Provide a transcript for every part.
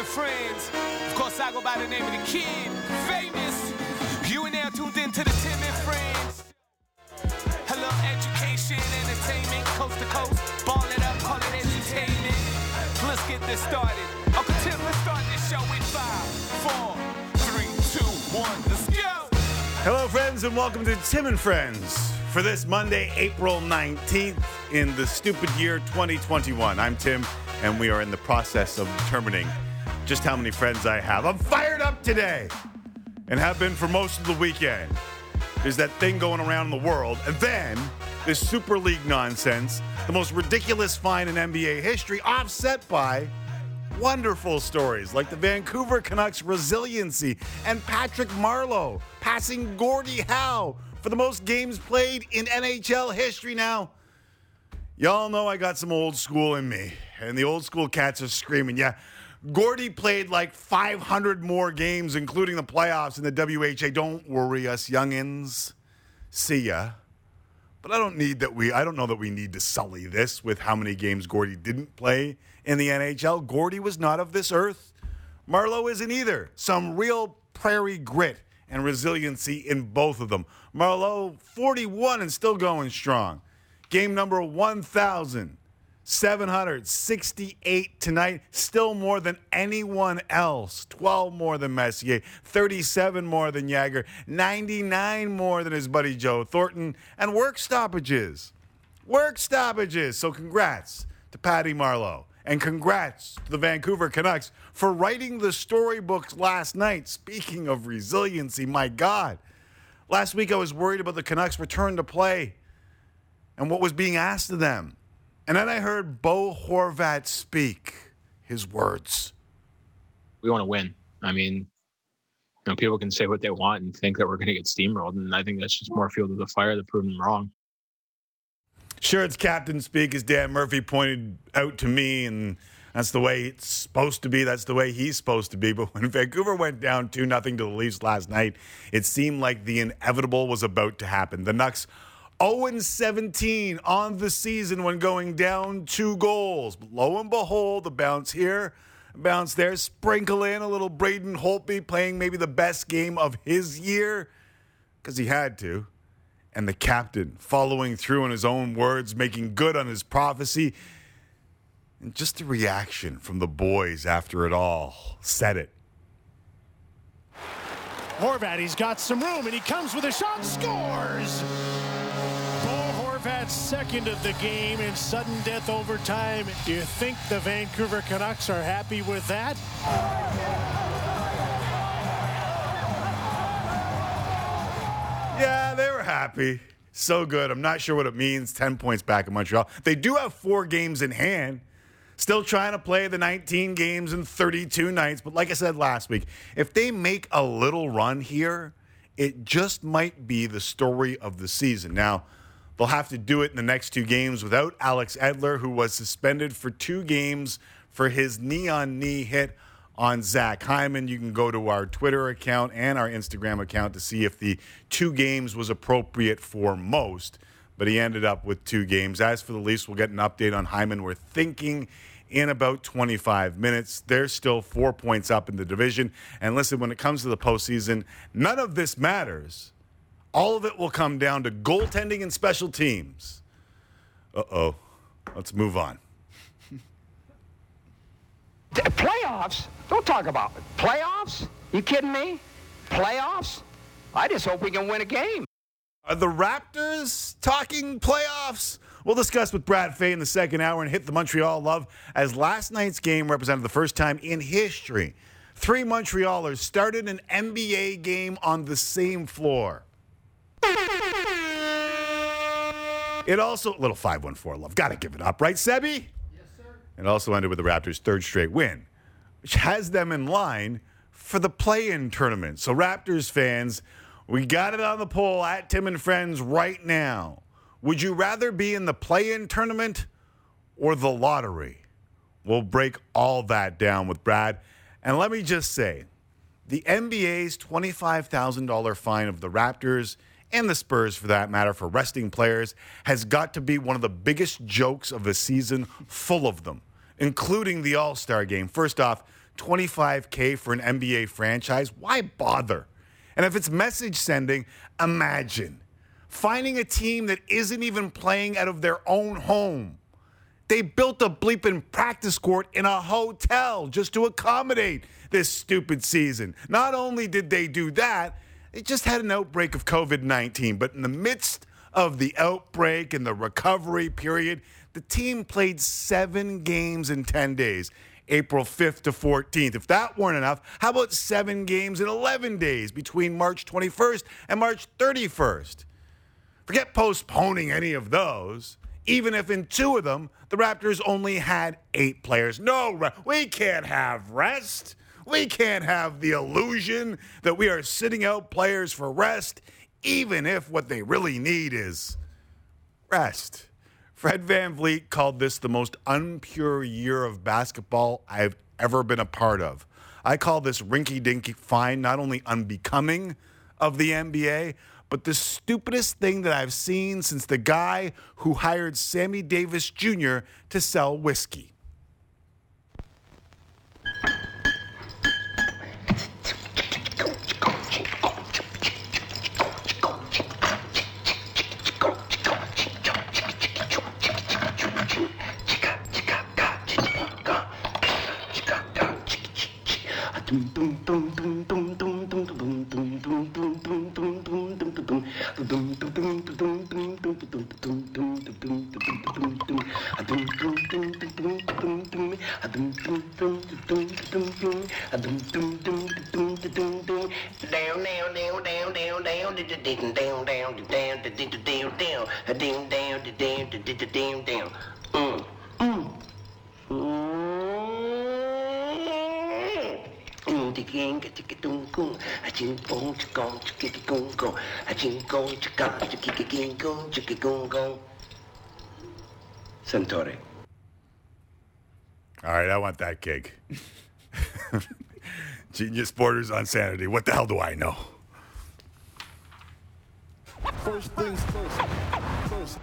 and Friends. Of course, I go by the name of the Kid, famous. You and now tuned in to the Tim and Friends. Hello, education, entertainment, coast to coast. Ball it up, call it entertainment. Let's get this started. Uncle Tim, let's start this show in 5, 4, 3, 2, 1. Let's go. Hello, friends, and welcome to Tim and Friends for this Monday, April 19th in the stupid year 2021. I'm Tim, and we are in the process of determining just how many friends I have. I'm fired up today and have been for most of the weekend. There's that thing going around in the world, and then this Super League nonsense, the most ridiculous fine in NBA history, offset by wonderful stories like the Vancouver Canucks' resiliency and Patrick Marleau passing Gordie Howe for the most games played in NHL history. Now, y'all know I got some old school in me, and the old school cats are screaming, yeah, Gordie played like 500 more games, including the playoffs in the WHA. Don't worry, us youngins. See ya. But I don't know that we need to sully this with how many games Gordie didn't play in the NHL. Gordie was not of this earth. Marleau isn't either. Some real prairie grit and resiliency in both of them. Marleau, 41 and still going strong. Game number 1,768 tonight. Still more than anyone else. 12 more than Messier. 37 more than Jagger. 99 more than his buddy Joe Thornton. And work stoppages. Work stoppages. So congrats to Patty Marleau. And congrats to the Vancouver Canucks for writing the storybooks last night. Speaking of resiliency, my God. Last week I was worried about the Canucks' return to play and what was being asked of them. And then I heard Bo Horvat speak his words. We want to win. I mean, people can say what they want and think that we're going to get steamrolled. And I think that's just more fuel to the fire to prove them wrong. Sure, it's captain speak, as Dan Murphy pointed out to me, and that's the way it's supposed to be. That's the way he's supposed to be. But when Vancouver went down 2-0 to the Leafs last night, it seemed like the inevitable was about to happen. The Nucks 0-17 on the season when going down 2 goals. But lo and behold, the bounce here, bounce there, sprinkle in a little Braden Holtby playing maybe the best game of his year, because he had to. And the captain following through in his own words, making good on his prophecy. And just the reaction from the boys after it all said it. Horvat, he's got some room, and he comes with a shot, scores! Bo Horvat's second of the game in sudden death overtime. Do you think the Vancouver Canucks are happy with that? Yeah, they were happy. So good. I'm not sure what it means, 10 points back in Montreal. They do have 4 games in hand. Still trying to play the 19 games in 32 nights. But like I said last week, if they make a little run here, it just might be the story of the season. Now, they'll have to do it in the next 2 games without Alex Edler, who was suspended for 2 games for his knee-on-knee hit on Zach Hyman. You can go to our Twitter account and our Instagram account to see if the 2 games was appropriate for most, but he ended up with 2 games. As for the Leafs, we'll get an update on Hyman. We're thinking in about 25 minutes. They're still 4 points up in the division. And listen, when it comes to the postseason, none of this matters. All of it will come down to goaltending and special teams. Uh-oh. Let's move on. Playoffs? Don't talk about it. Playoffs? You kidding me? Playoffs? I just hope we can win a game. Are the Raptors talking playoffs? We'll discuss with Brad Fay in the second hour and hit the Montreal love, as last night's game represented the first time in history 3 Montrealers started an NBA game on the same floor. It also, little 514 love, gotta give it up, right, Sebi? It also ended with the Raptors' 3rd straight win, which has them in line for the play-in tournament. So Raptors fans, we got it on the poll at Tim and Friends right now. Would you rather be in the play-in tournament or the lottery? We'll break all that down with Brad. And let me just say, the NBA's $25,000 fine of the Raptors and the Spurs, for that matter, for resting players, has got to be one of the biggest jokes of the season, full of them, including the All-Star game. First off, $25K for an NBA franchise, why bother? And if it's message sending, imagine finding a team that isn't even playing out of their own home. They built a bleeping practice court in a hotel just to accommodate this stupid season. Not only did they do that, they just had an outbreak of COVID-19. But in the midst of the outbreak and the recovery period, the team played 7 games in 10 days, April 5th to 14th. If that weren't enough, how about 7 games in 11 days between March 21st and March 31st? Forget postponing any of those. Even if in 2 of them, the Raptors only had 8 players. No, we can't have rest. We can't have the illusion that we are sitting out players for rest, even if what they really need is rest. Fred VanVleet called this the most unpure year of basketball I've ever been a part of. I call this rinky-dinky fine not only unbecoming of the NBA, but the stupidest thing that I've seen since the guy who hired Sammy Davis Jr. to sell whiskey. Centauri. All right, I want that gig. Genius Borders on Sanity. What the hell do I know? First things first.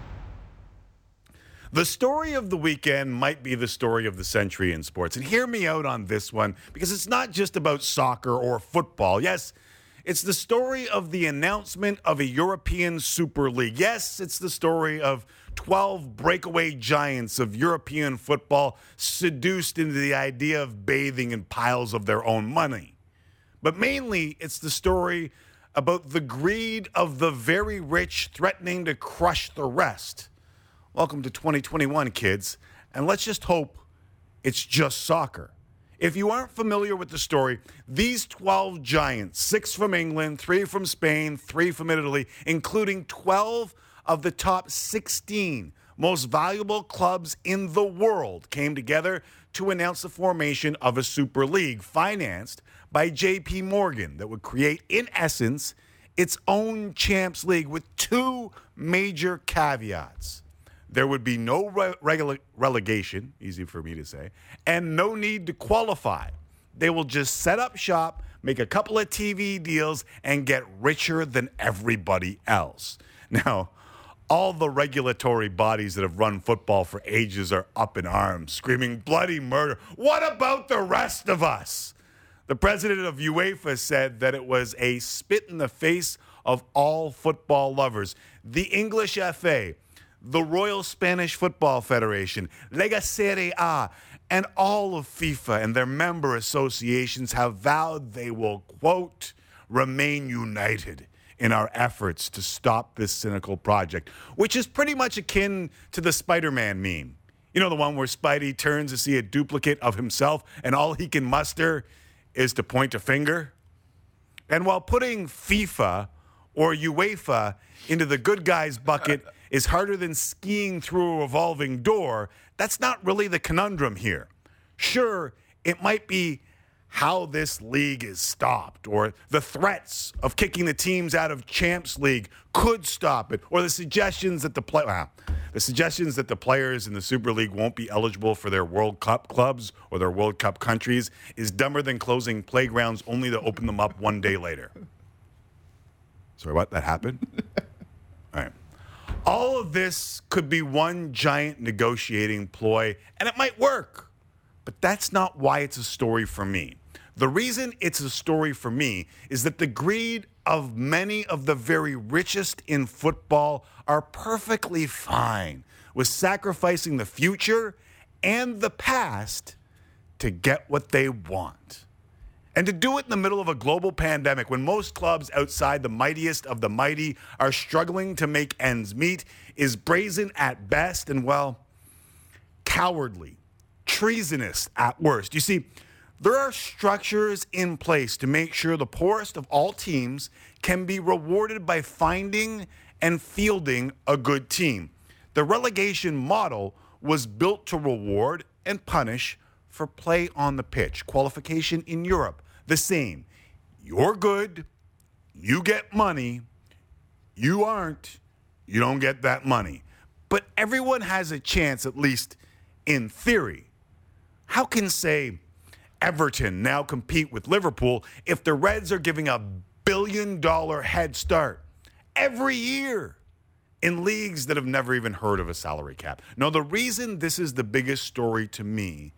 The story of the weekend might be the story of the century in sports. And hear me out on this one, because it's not just about soccer or football. Yes, it's the story of the announcement of a European Super League. Yes, it's the story of 12 breakaway giants of European football seduced into the idea of bathing in piles of their own money. But mainly, it's the story about the greed of the very rich threatening to crush the rest. Welcome to 2021, kids, and let's just hope it's just soccer. If you aren't familiar with the story, these 12 giants, 6 from England, 3 from Spain, 3 from Italy, including 12 of the top 16 most valuable clubs in the world, came together to announce the formation of a Super League financed by JP Morgan that would create, in essence, its own Champs League with 2 major caveats. There would be no relegation, easy for me to say, and no need to qualify. They will just set up shop, make a couple of TV deals, and get richer than everybody else. Now, all the regulatory bodies that have run football for ages are up in arms, screaming bloody murder. What about the rest of us? The president of UEFA said that it was a spit in the face of all football lovers. The English FA, the Royal Spanish Football Federation, Lega Serie A, and all of FIFA and their member associations have vowed they will, quote, remain united in our efforts to stop this cynical project, which is pretty much akin to the Spider-Man meme. You know, the one where Spidey turns to see a duplicate of himself and all he can muster is to point a finger? And while putting FIFA or UEFA into the good guys bucket is harder than skiing through a revolving door, that's not really the conundrum here. Sure, it might be how this league is stopped, or the threats of kicking the teams out of Champs League could stop it, or the suggestions that the players in the Super League won't be eligible for their World Cup clubs or their World Cup countries is dumber than closing playgrounds only to open them up one day later. Sorry, what? That happened? All right. All of this could be one giant negotiating ploy, and it might work. But that's not why it's a story for me. The reason it's a story for me is that the greed of many of the very richest in football are perfectly fine with sacrificing the future and the past to get what they want. And to do it in the middle of a global pandemic when most clubs outside the mightiest of the mighty are struggling to make ends meet is brazen at best and, well, cowardly, treasonous at worst. You see, there are structures in place to make sure the poorest of all teams can be rewarded by finding and fielding a good team. The relegation model was built to reward and punish for play on the pitch. Qualification in Europe, the same. You're good, you get money. You aren't, you don't get that money. But everyone has a chance, at least in theory. How can, say, Everton now compete with Liverpool if the Reds are giving a $1 billion head start every year in leagues that have never even heard of a salary cap? No, the reason this is the biggest story to me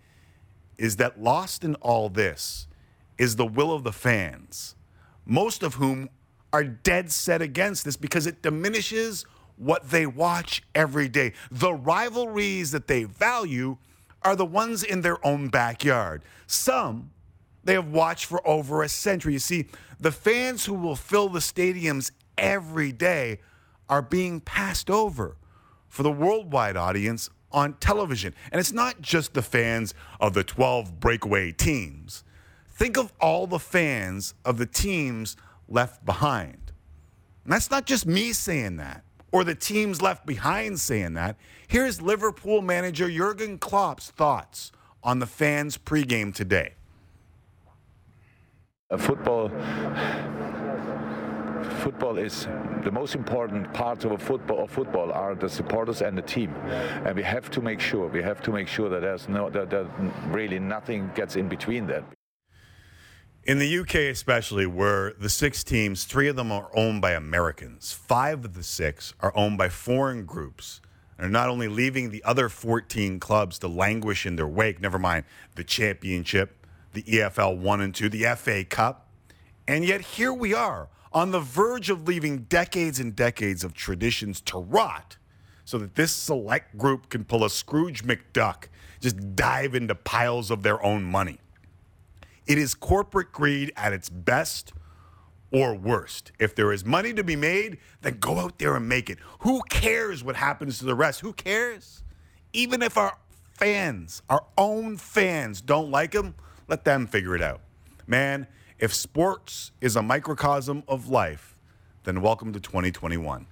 is that lost in all this is the will of the fans, most of whom are dead set against this because it diminishes what they watch every day. The rivalries that they value are the ones in their own backyard. Some they have watched for over a century. You see, the fans who will fill the stadiums every day are being passed over for the worldwide audience on television. And it's not just the fans of the 12 breakaway teams. Think of all the fans of the teams left behind. And that's not just me saying that, or the teams left behind saying that. Here's Liverpool manager Jurgen Klopp's thoughts on the fans pregame today. Football is the most important parts of football are the supporters and the team, and we have to make sure that that really nothing gets in between that. In the UK especially, where the 6 teams, 3 of them are owned by Americans. 5 of the 6 are owned by foreign groups and are not only leaving the other 14 clubs to languish in their wake, never mind the Championship, the EFL 1 and 2, the FA Cup, and yet here we are on the verge of leaving decades and decades of traditions to rot so that this select group can pull a Scrooge McDuck, just dive into piles of their own money. It is corporate greed at its best or worst. If there is money to be made, then go out there and make it. Who cares what happens to the rest? Who cares? Even if our fans, our own fans, don't like them, let them figure it out. Man, if sports is a microcosm of life, then welcome to 2021.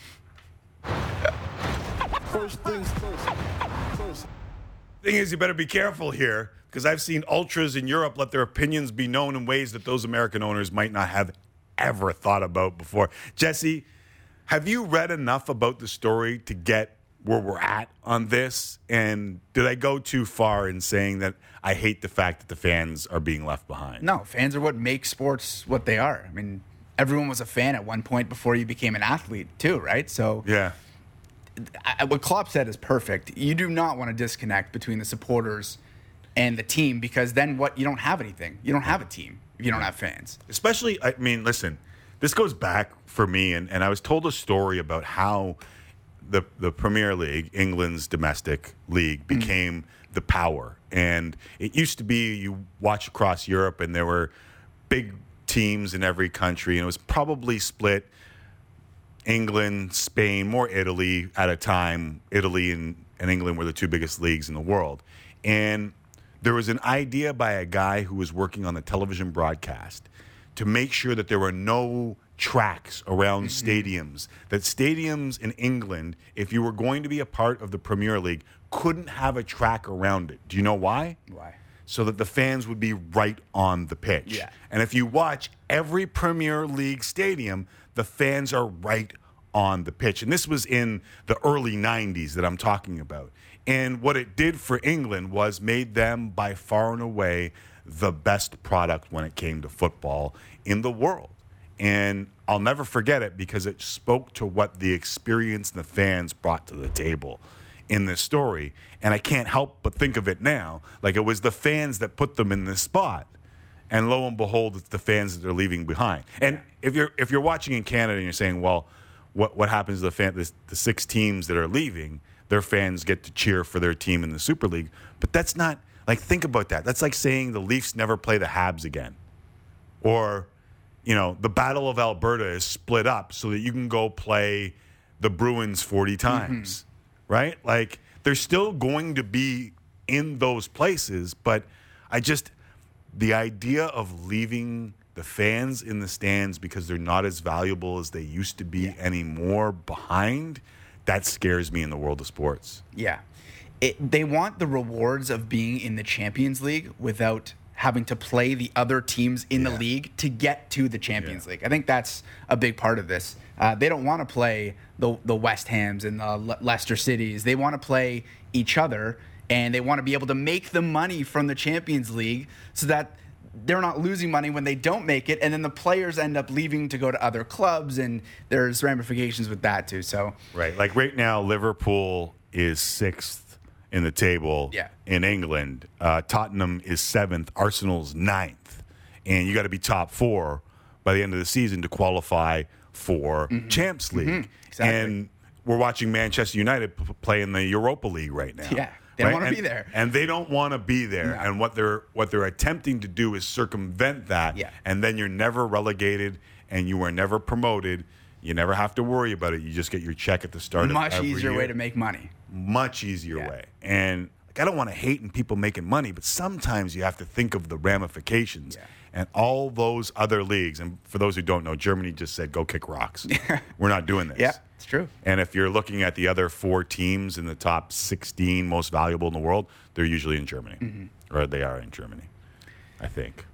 First things first. Thing is, you better be careful here, because I've seen ultras in Europe let their opinions be known in ways that those American owners might not have ever thought about before. Jesse, have you read enough about the story to get where we're at on this? And did I go too far in saying that I hate the fact that the fans are being left behind? No, fans are what make sports what they are. I mean, everyone was a fan at one point before you became an athlete too, right? So yeah. What Klopp said is perfect. You do not want to disconnect between the supporters and the team, because then what? You don't have anything. You don't have a team if you don't have fans. Especially, I mean, listen, this goes back for me, and I was told a story about how the Premier League, England's domestic league, became the power. And it used to be you watch across Europe and there were big teams in every country, and it was probably split England, Spain, more Italy at a time. Italy and England were the 2 biggest leagues in the world. And there was an idea by a guy who was working on the television broadcast to make sure that there were no tracks around stadiums, that stadiums in England, if you were going to be a part of the Premier League, couldn't have a track around it. Do you know why? Why? So that the fans would be right on the pitch. Yeah. And if you watch every Premier League stadium, the fans are right on the pitch. And this was in the early 90s that I'm talking about. And what it did for England was made them by far and away the best product when it came to football in the world. And I'll never forget it because it spoke to what the experience and the fans brought to the table. in this story, and I can't help but think of it now. Like it was the fans that put them in this spot. And lo and behold, it's the fans that they're leaving behind. And if you're watching in Canada and you're saying, well, what happens to the 6 teams that are leaving? Their fans get to cheer for their team in the Super League. But that's not, like, think about that. That's like saying the Leafs never play the Habs again. Or, the Battle of Alberta is split up so that you can go play the Bruins 40 times, right? Like, they're still going to be in those places, but the idea of leaving the fans in the stands because they're not as valuable as they used to be anymore behind, that scares me in the world of sports. Yeah. They want the rewards of being in the Champions League without having to play the other teams in the league to get to the Champions League. I think that's a big part of this. They don't want to play the West Hams and the Leicester Cities. They want to play each other, and they want to be able to make the money from the Champions League so that they're not losing money when they don't make it, and then the players end up leaving to go to other clubs, and there's ramifications with that too. So right, like right now, Liverpool is 6th in the table in England. Tottenham is 7th. Arsenal's 9th, and you got to be top 4 by the end of the season to qualify for Champs League. Exactly. And we're watching Manchester United play in the Europa League right now. Yeah. They don't want to be there. And they don't want to be there. No. And what they're attempting to do is circumvent that. Yeah. And then you're never relegated and you are never promoted. You never have to worry about it. You just get your check at the start of every year. Much easier way to make money. Much easier way. And I don't want to hate on people making money, but sometimes you have to think of the ramifications. Yeah. And all those other leagues, and for those who don't know, Germany just said, go kick rocks. We're not doing this. Yeah, it's true. And if you're looking at the other 4 teams in the top 16 most valuable in the world, they're usually in Germany. Or they are in Germany, I think.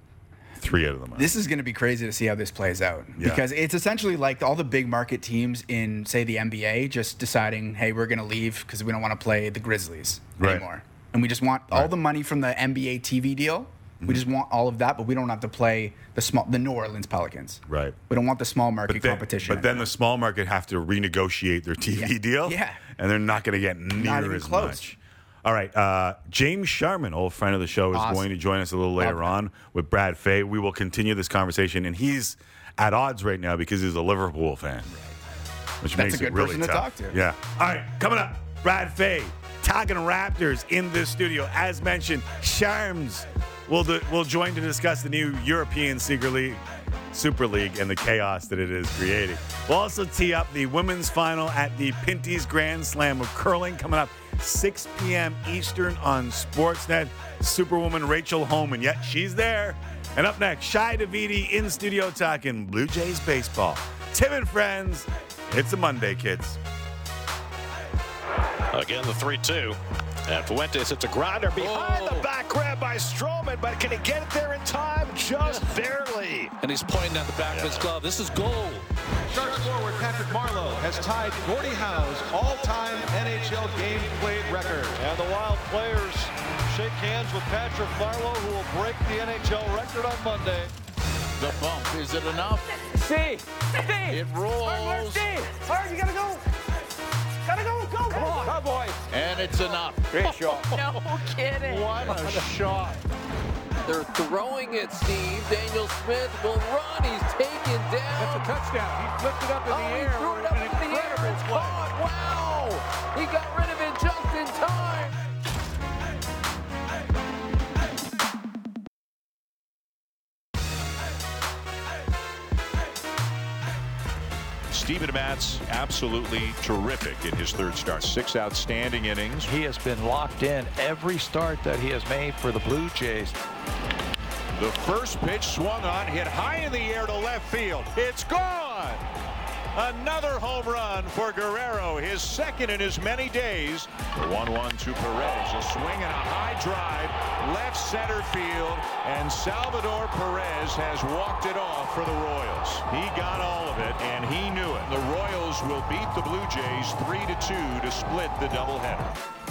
3 out of them are. This is going to be crazy to see how this plays out. Yeah. Because it's essentially like all the big market teams in, say, the NBA just deciding, hey, we're going to leave because we don't want to play the Grizzlies anymore. And we just want all the money from the NBA TV deal. We just want all of that, but we don't have to play the New Orleans Pelicans. Right. We don't want the small market competition. But then the small market have to renegotiate their TV deal. Yeah. And they're not going to get near as much. All right. James Sharman, old friend of the show, is going to join us a little later on with Brad Fay. We will continue this conversation, and he's at odds right now because he's a Liverpool fan, which makes it really tough. That's a good person to talk to. Yeah. All right. Coming up, Brad Fay, talking Raptors in this studio. As mentioned, Sharms will join to discuss the new European Super League and the chaos that it is creating. We'll also tee up the women's final at the Pinty's Grand Slam of Curling coming up 6 p.m. Eastern on Sportsnet. Superwoman Rachel Homan, she's there. And up next, Shai Davidi in studio talking Blue Jays baseball. Tim and friends, it's a Monday, kids. Again, the 3-2. And Fuentes, it's a grinder behind the back grab by Stroman, but can he get it there in time? Just barely. And he's pointing at the back of his glove. This is goal. Sharks forward Patrick Marleau has tied Gordie Howe's all-time NHL game played record. And the Wild players shake hands with Patrick Marleau, who will break the NHL record on Monday. The bump, is it enough? Steve! It rolls. Steve! Hard, you gotta go! Gotta go, go! Come on! Oh, boy! And it's enough. Great shot. No kidding. What a shot. They're throwing it, Steve. Daniel Smith will run. He's taken down. That's a touchdown. He flipped it up in the air. He threw it up in the air. It's caught. Wow! He got rid of it just in time. Steven Matz, absolutely terrific in his third start. 6 outstanding innings. He has been locked in every start that he has made for the Blue Jays. The first pitch swung on, hit high in the air to left field. It's gone! Another home run for Guerrero, his second in as many days. The 1-1 to Perez, a swing and a high drive, left center field, and Salvador Perez has walked it off for the Royals. He got all of it, and he knew it. The Royals will beat the Blue Jays 3-2 to split the doubleheader.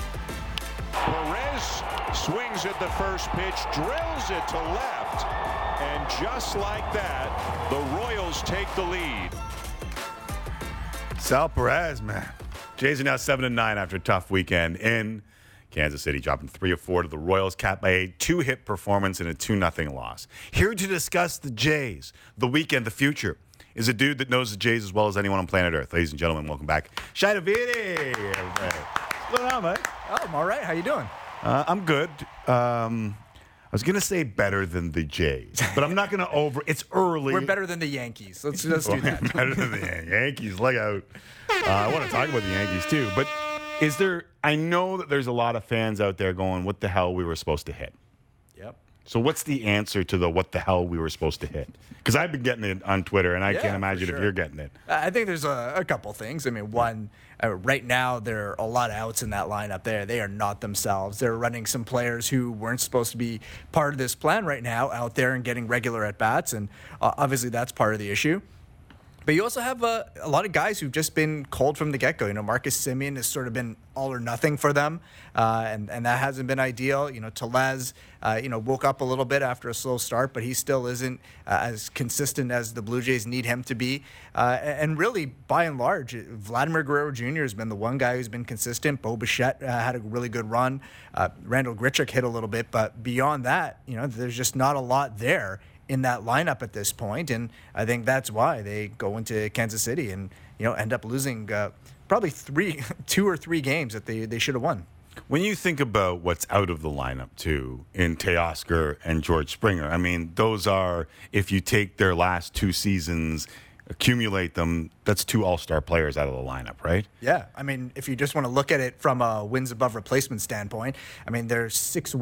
Perez swings at the first pitch, drills it to left, and just like that, the Royals take the lead. Sal Perez, man. Jays are now 7-9 after a tough weekend in Kansas City, dropping 3 of 4 to the Royals, capped by a 2-hit performance and a 2-0 loss. Here to discuss the Jays, the weekend, the future, is a dude that knows the Jays as well as anyone on planet Earth. Ladies and gentlemen, welcome back, Shai Davidi. What's going on, mate? Oh, I'm all right. How you doing? I'm good. I was going to say better than the Jays, but I'm not going to it's early. We're better than the Yankees. Let's do that. Better than the Yankees. Look out. I want to talk about the Yankees too, but I know that there's a lot of fans out there going, what the hell we were supposed to hit? Yep. So what's the answer to the what the hell we were supposed to hit? Because I've been getting it on Twitter, and I can't imagine if you're getting it. I think there's a couple things. I mean, one, right now there are a lot of outs in that lineup there. They are not themselves. They're running some players who weren't supposed to be part of this plan right now out there and getting regular at-bats, and obviously that's part of the issue. But you also have a lot of guys who've just been cold from the get-go. You know, Marcus Semien has sort of been all or nothing for them, and that hasn't been ideal. You know, Tellez, woke up a little bit after a slow start, but he still isn't as consistent as the Blue Jays need him to be. And really, by and large, Vladimir Guerrero Jr. has been the one guy who's been consistent. Bo Bichette had a really good run. Randall Grichuk hit a little bit, but beyond that, there's just not a lot there in that lineup at this point, and I think that's why they go into Kansas City and end up losing probably 2 or 3 games that they should have won. When you think about what's out of the lineup too in Teoscar and George Springer, I mean, those are, if you take their last 2 seasons, accumulate them, that's 2 all-star players out of the lineup, right? Yeah. I mean, if you just want to look at it from a wins above replacement standpoint, I mean, there's 6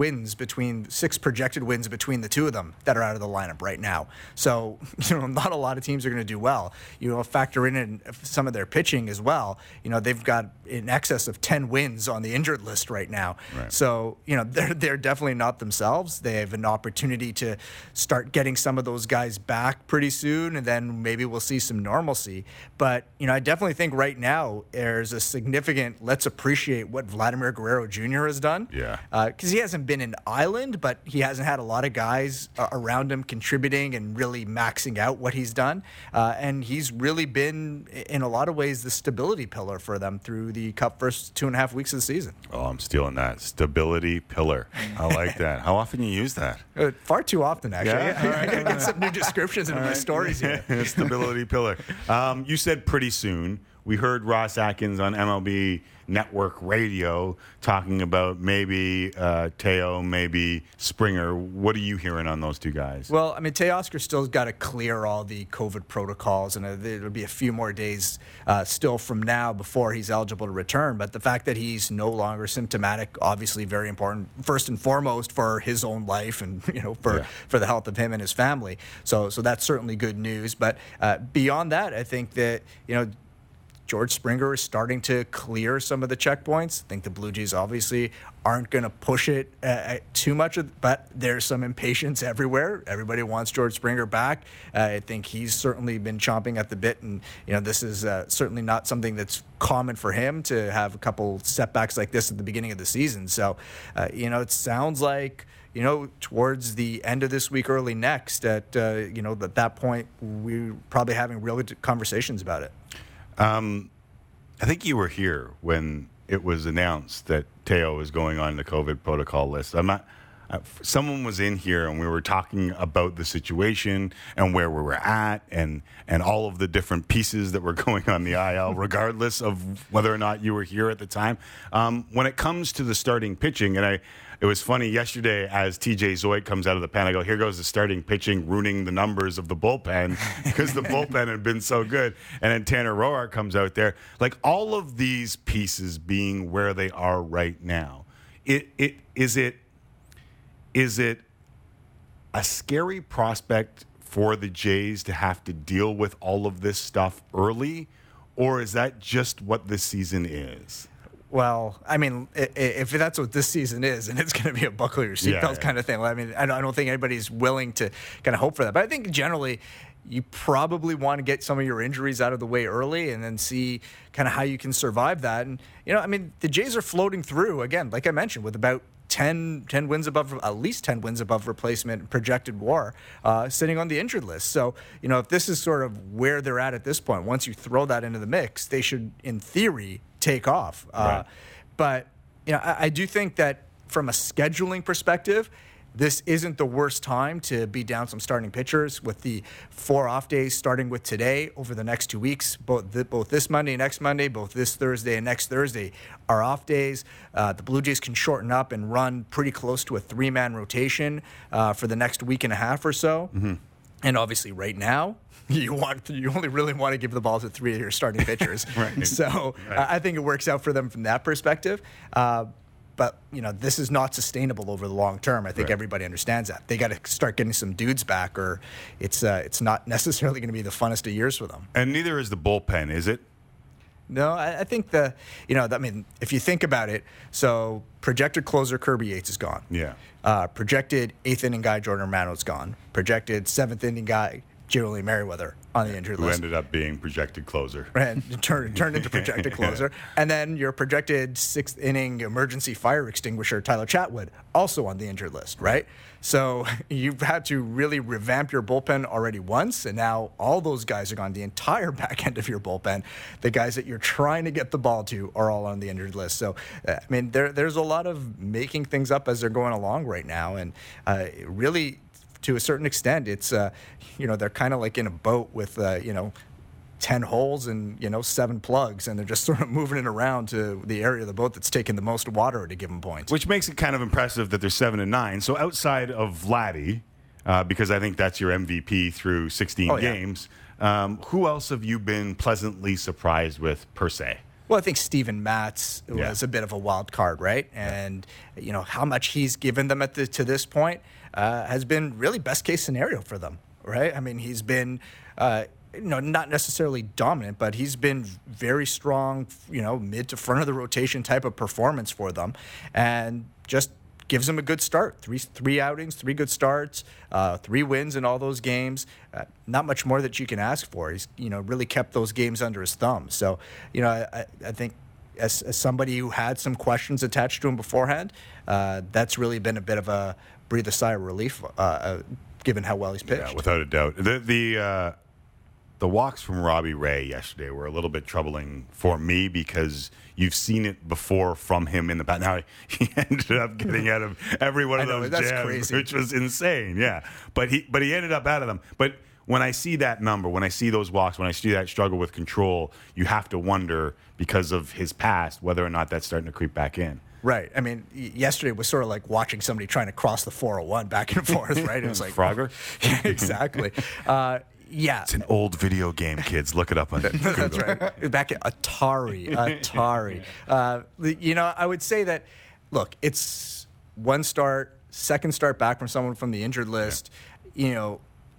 projected wins between the 2 of them that are out of the lineup right now. So, not a lot of teams are going to do well. Factor in some of their pitching as well. They've got in excess of 10 wins on the injured list right now. Right. So, they're definitely not themselves. They have an opportunity to start getting some of those guys back pretty soon, and then maybe we'll see some normalcy. But, I definitely think right now there's a significant, let's appreciate what Vladimir Guerrero Jr. has done. Yeah. Because he hasn't been an island, but he hasn't had a lot of guys around him contributing and really maxing out what he's done. And he's really been, in a lot of ways, the stability pillar for them through the Cup first 2.5 weeks of the season. Oh, I'm stealing that. Stability pillar. I like that. How often do you use that? Far too often, actually. Yeah? I got to get some new descriptions into my stories here. Stability pillar. You said pretty soon. We heard Ross Atkins on MLB Network Radio talking about maybe Teo, maybe Springer. What are you hearing on those 2 guys? Well, I mean, Teoscar still's got to clear all the COVID protocols, and there'll be a few more days still from now before he's eligible to return. But the fact that he's no longer symptomatic, obviously very important, first and foremost for his own life and for the health of him and his family. So that's certainly good news. But beyond that, I think that George Springer is starting to clear some of the checkpoints. I think the Blue Jays obviously aren't going to push it too much, but there's some impatience everywhere. Everybody wants George Springer back. I think he's certainly been chomping at the bit, and this is certainly not something that's common for him to have a couple setbacks like this at the beginning of the season. So, it sounds like towards the end of this week, early next, at that point, we're probably having real conversations about it. I think you were here when it was announced that Teo was going on the COVID protocol list. Someone was in here and we were talking about the situation and where we were at and all of the different pieces that were going on the IL, regardless of whether or not you were here at the time. When it comes to the starting pitching, and it was funny yesterday as TJ Zoid comes out of the pen, I go, here goes the starting pitching ruining the numbers of the bullpen because the bullpen had been so good. And then Tanner Roark comes out there. Like all of these pieces being where they are right now, is it a scary prospect for the Jays to have to deal with all of this stuff early, or is that just what this season is? Well, I mean, if that's what this season is, and it's going to be a buckle your seatbelt kind of thing. I mean, I don't think anybody's willing to kind of hope for that. But I think generally you probably want to get some of your injuries out of the way early and then see kind of how you can survive that. And, I mean, the Jays are floating through, again, like I mentioned, with about 10 wins above, at least 10 wins above replacement projected WAR, sitting on the injured list. So, if this is sort of where they're at this point, once you throw that into the mix, they should, in theory, take off. Right. But, I do think that from a scheduling perspective, this isn't the worst time to be down some starting pitchers with the 4 off days starting with today over the next 2 weeks. Both this Monday and next Monday, both this Thursday and next Thursday are off days. The Blue Jays can shorten up and run pretty close to a 3-man rotation for the next week and a half or so. Mm-hmm. And obviously right now, you only really want to give the ball to 3 of your starting pitchers. Right. So Right. I think it works out for them from that perspective. But, this is not sustainable over the long term. I think Right. everybody understands that. They got to start getting some dudes back, or it's not necessarily going to be the funnest of years for them. And neither is the bullpen, is it? No, I think if you think about it, so projected closer Kirby Yates is gone. Yeah. Projected 8th inning guy Jordan Romano is gone. Projected 7th inning guy Julian Merriweather on the injured Who list. ended up being projected closer. And turned into projected closer. And then your projected 6th inning emergency fire extinguisher, Tyler Chatwood, also on the injured list, right? So you've had to really revamp your bullpen already once, and now all those guys are gone. The entire back end of your bullpen, the guys that you're trying to get the ball to, are all on the injured list. So, there's a lot of making things up as they're going along right now, and really, to a certain extent, it's they're kind of like in a boat with 10 holes and 7 plugs, and they're just sort of moving it around to the area of the boat that's taking the most water at a given point. Which makes it kind of impressive that they're 7-9. So outside of Vladdy, because I think that's your MVP through 16 games, who else have you been pleasantly surprised with per se? Well, I think Steven Matz was a bit of a wild card, right? And how much he's given them to this point has been really best case scenario for them, right? I mean, he's been not necessarily dominant, but he's been very strong, mid to front of the rotation type of performance for them, and just gives them a good start. Three outings, 3 good starts, 3 wins in all those games. Not much more that you can ask for. He's really kept those games under his thumb. So I think as somebody who had some questions attached to him beforehand, that's really been a bit of a breathe a sigh of relief, given how well he's pitched. Yeah, without a doubt. The walks from Robbie Ray yesterday were a little bit troubling for me because you've seen it before from him in the past. Now, he ended up getting out of every one of those jams, crazy. which was insane, yeah. But he ended up out of them. But when I see that number, when I see those walks, when I see that struggle with control, you have to wonder, because of his past, whether or not that's starting to creep back in. Right. I mean, yesterday was sort of like watching somebody trying to cross the 401 back and forth, right? It was like Frogger? Yeah, exactly. Yeah. It's an old video game, kids. Look it up on Google. That's right. Back at Atari. I would say that, look, it's 1 start, 2nd start back from someone from the injured list. Yeah.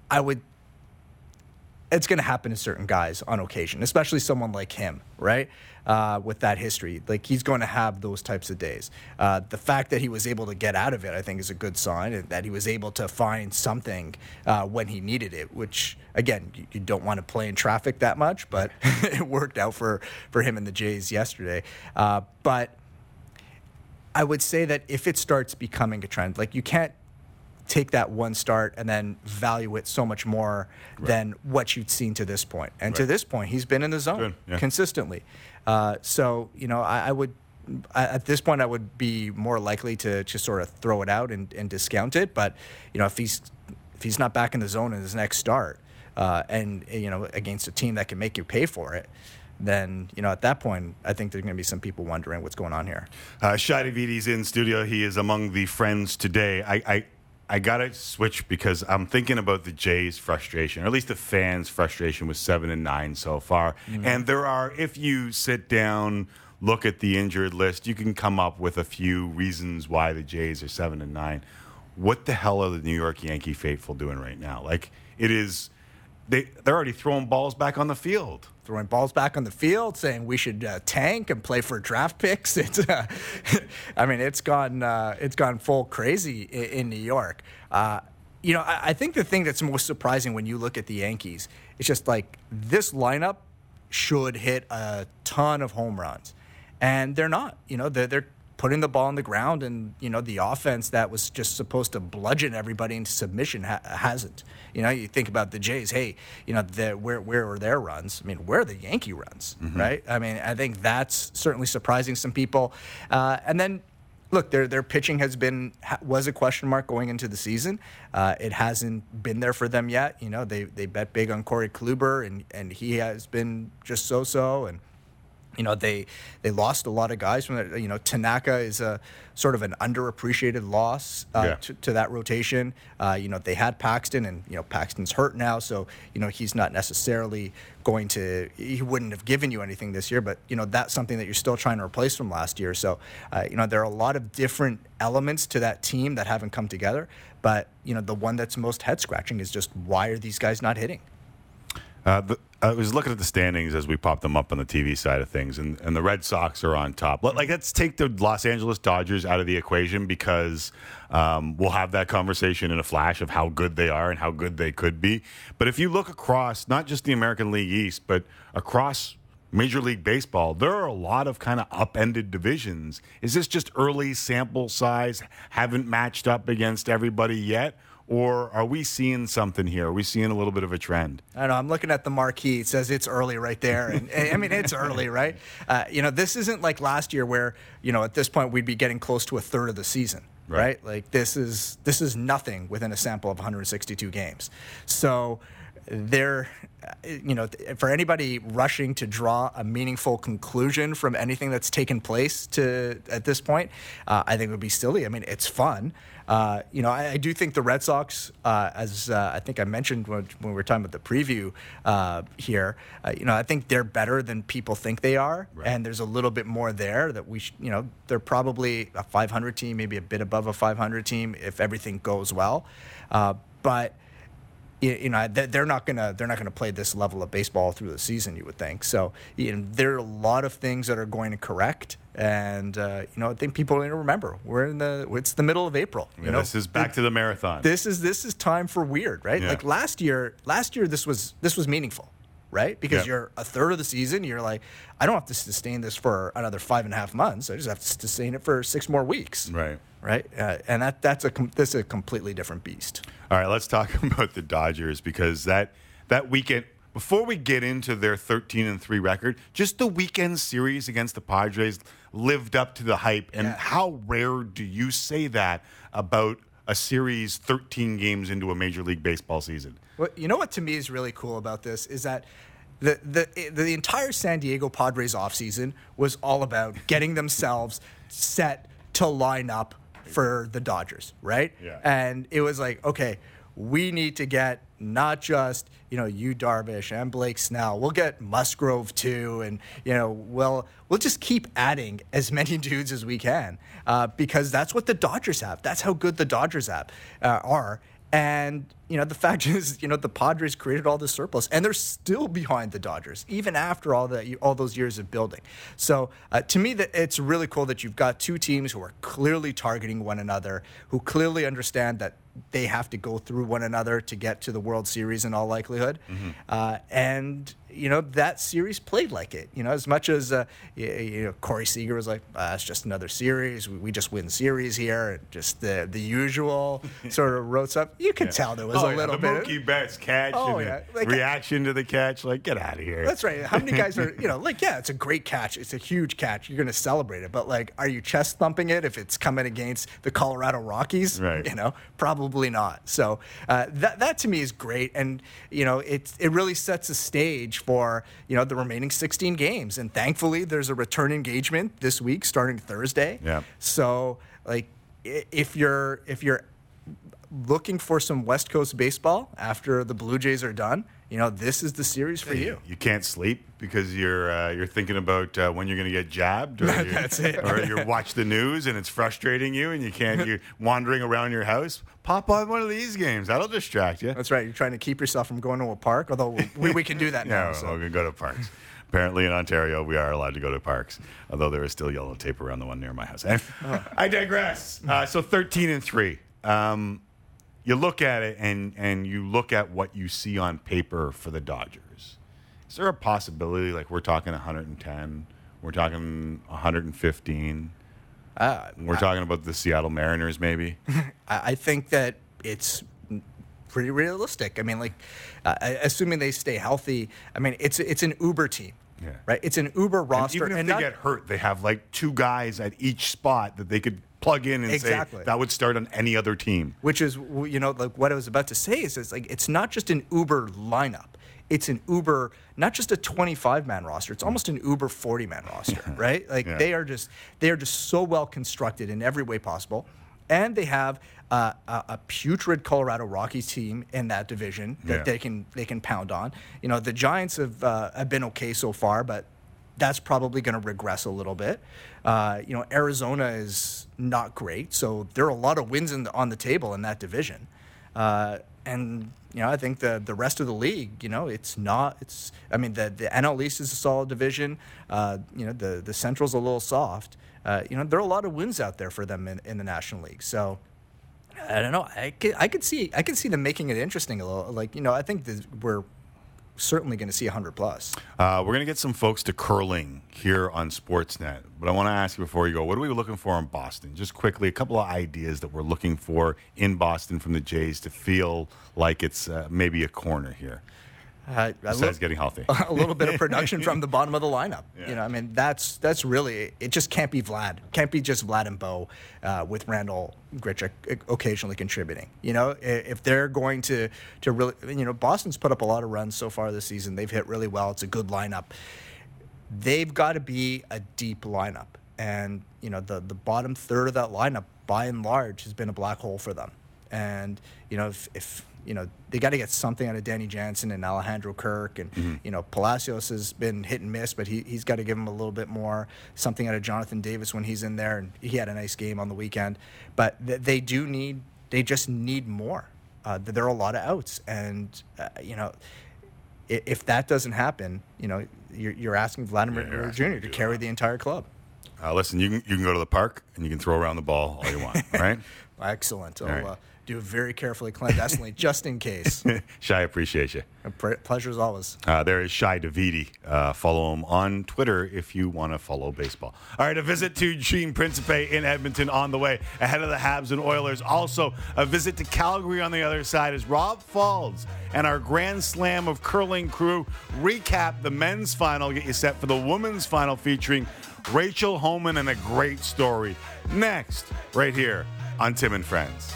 It's going to happen to certain guys on occasion, especially someone like him, right? With that history. Like, he's going to have those types of days. The fact that he was able to get out of it, I think, is a good sign, and that he was able to find something when he needed it, which, again, you don't want to play in traffic that much, but it worked out for him and the Jays yesterday. But I would say that if it starts becoming a trend, like, you can't take that 1 start and then value it so much more than what you'd seen to this point. And to this point, he's been in the zone consistently. So, I would, at this point, I would be more likely to just sort of throw it out and discount it. But, if he's not back in the zone in his next start, and, against a team that can make you pay for it, then, at that point, I think there's going to be some people wondering what's going on here. Shai Davidi's in studio. He is among the friends today. I got to switch because I'm thinking about the Jays' frustration, or at least the fans' frustration with 7-9 so far. Mm-hmm. And there are, if you sit down, look at the injured list, you can come up with a few reasons why the Jays are 7-9. What the hell are the New York Yankee faithful doing right now? Like, it is, they're already throwing balls back on the field. Throwing balls back on the field, saying we should tank and play for draft picks. It's, it's gone full crazy in New York. I think the thing that's most surprising when you look at the Yankees, it's just like this lineup should hit a ton of home runs, and they're not. They're putting the ball on the ground, and the offense that was just supposed to bludgeon everybody into submission hasn't. You think about the Jays. Hey, where are their runs? I mean, where are the Yankee runs? Right? I mean, I think that's certainly surprising some people. And then, look, their pitching was a question mark going into the season. It hasn't been there for them yet. They bet big on Corey Kluber, and he has been just so. And they lost a lot of guys from that. Tanaka is a sort of an underappreciated loss to that rotation. They had Paxton, and Paxton's hurt now, so he's not necessarily he wouldn't have given you anything this year, but that's something that you're still trying to replace from last year. So there are a lot of different elements to that team that haven't come together, but the one that's most head scratching is just, why are these guys not hitting? I was looking at the standings as we popped them up on the TV side of things, and the Red Sox are on top. Let's take the Los Angeles Dodgers out of the equation, because we'll have that conversation in a flash of how good they are and how good they could be. But if you look across, not just the American League East, but across Major League Baseball, there are a lot of kind of upended divisions. Is this just early sample size, haven't matched up against everybody yet? Or are we seeing something here? Are we seeing a little bit of a trend? I know. I'm looking at the marquee. It says it's early right there. And I mean, it's early, right? This isn't like last year where, at this point we'd be getting close to a third of the season, right? Like this is nothing within a sample of 162 games. So for anybody rushing to draw a meaningful conclusion from anything that's taken place at this point, I think it would be silly. I mean, it's fun. I do think the Red Sox, as I think I mentioned when we were talking about the preview here, I think they're better than people think they are, and there's a little bit more there that they're probably a 500 team, maybe a bit above a 500 team if everything goes well, but. They're not gonna play this level of baseball through the season, you would think. So there are a lot of things that are going to correct, and I think people are going to remember it's the middle of April. This is back to the marathon. This is time for weird, right? Yeah. Like last year this was meaningful, right? Because you're a third of the season. You're like, I don't have to sustain this for another 5.5 months. I just have to sustain it for 6 more weeks. Right. And that's a completely different beast. All right, let's talk about the Dodgers, because that weekend, before we get into their 13-3 record, just the weekend series against the Padres lived up to the hype. And how rare do you say that about a series 13 games into a Major League Baseball season? Well, what to me is really cool about this is that the entire San Diego Padres offseason was all about getting themselves set to line up for the Dodgers, right? Yeah. And it was like, okay, we need to get not just, Yu Darvish and Blake Snell. We'll get Musgrove too, and we'll just keep adding as many dudes as we can, because that's what the Dodgers have. That's how good the Dodgers are. And, the fact is, the Padres created all this surplus, and they're still behind the Dodgers, even after all those years of building. So, to me, it's really cool that you've got two teams who are clearly targeting one another, who clearly understand that they have to go through one another to get to the World Series in all likelihood. And, that series played like it. As much as, Corey Seager was like, it's just another series. We just win series here. And just the usual sort of road stuff. You can tell there was a little the bit. Mookie Betts catch and the reaction to the catch. Like, get out of here. That's right. How many guys are, it's a great catch. It's a huge catch. You're going to celebrate it. But, are you chest thumping it if it's coming against the Colorado Rockies? Right. Probably not. So that to me is great. And, it really sets a stage for, the remaining 16 games. And thankfully, there's a return engagement this week starting Thursday. Yeah. So, if you're looking for some West Coast baseball after the Blue Jays are done, this is the series for you. You can't sleep because you're thinking about when you're going to get jabbed, or That's it. or you watch the news and it's frustrating you and you're wandering around your house. Pop on one of these games. That'll distract you. That's right. You're trying to keep yourself from going to a park, although we can do that now. Yeah, we can go to parks. Apparently in Ontario, we are allowed to go to parks, although there is still yellow tape around the one near my house. I digress. So 13-3. You look at it and you look at what you see on paper for the Dodgers. Is there a possibility, we're talking 110, we're talking 115? We're talking about the Seattle Mariners, maybe. I think that it's pretty realistic. I mean, assuming they stay healthy. I mean, it's an uber team. Yeah. Right. It's an uber roster. And even if they get hurt, they have like 2 guys at each spot that they could plug in and say that would start on any other team. Which is, like what I was about to say is it's not just an uber lineup. It's an uber, not just a 25-man roster. It's almost an uber 40-man roster, right? They are just so well constructed in every way possible, and they have a putrid Colorado Rockies team in that division that they can pound on. The Giants have been okay so far, but that's probably going to regress a little bit. Arizona is not great, so there are a lot of wins on the table in that division. And I think the rest of the league, the NL East is a solid division. The Central's a little soft. There are a lot of wins out there for them in the National League. So I don't know. I could see them making it interesting a little. I think we're certainly going to see 100 plus. We're going to get some folks to curling here on Sportsnet, but I want to ask you before you go, what are we looking for in Boston? Just quickly, a couple of ideas that we're looking for in Boston from the Jays to feel like it's maybe a corner here. Besides getting healthy. A little bit of production from the bottom of the lineup. Yeah. That's really, it just can't be Vlad. Can't be just Vlad and Bo with Randall Grichuk occasionally contributing. If they're going to really, Boston's put up a lot of runs so far this season. They've hit really well. It's a good lineup. They've got to be a deep lineup. And, the bottom third of that lineup, by and large, has been a black hole for them. And, if they got to get something out of Danny Jansen and Alejandro Kirk. And, Palacios has been hit and miss, but he's got to give him a little bit more. Something out of Jonathan Davis when he's in there. And he had a nice game on the weekend. But they just need more. There are a lot of outs. And, if that doesn't happen, you're asking Vladimir Jr. to carry the entire club. Listen, you can go to the park and you can throw around the ball all you want, right? Excellent. I'll do it very carefully, clandestinely, just in case. Shai, appreciate you. Pleasure as always. There is Shai Davidi. Follow him on Twitter if you want to follow baseball. All right, a visit to Gene Principe in Edmonton on the way, ahead of the Habs and Oilers. Also, a visit to Calgary on the other side as Rob Falls and our Grand Slam of Curling crew recap the men's final, get you set for the women's final featuring Rachel Homan and a great story. Next, right here on Tim and Friends.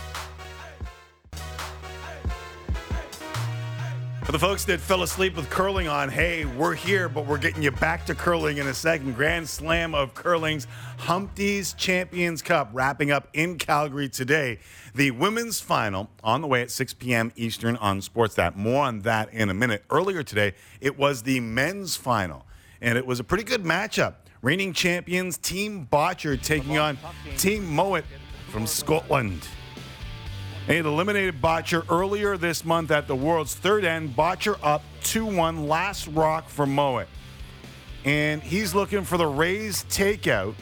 For the folks that fell asleep with curling on, hey, we're here, but we're getting you back to curling in a second. Grand Slam of Curling's Humpty's Champions Cup wrapping up in Calgary today. The women's final on the way at 6 p.m. Eastern on Sportsnet. More on that in a minute. Earlier today, it was the men's final, and it was a pretty good matchup. Reigning champions Team Botcher taking on Team Mowat from Scotland. They had eliminated Botcher earlier this month at the world's third end. Botcher up 2-1, last rock for Mowat. And he's looking for the raised takeout.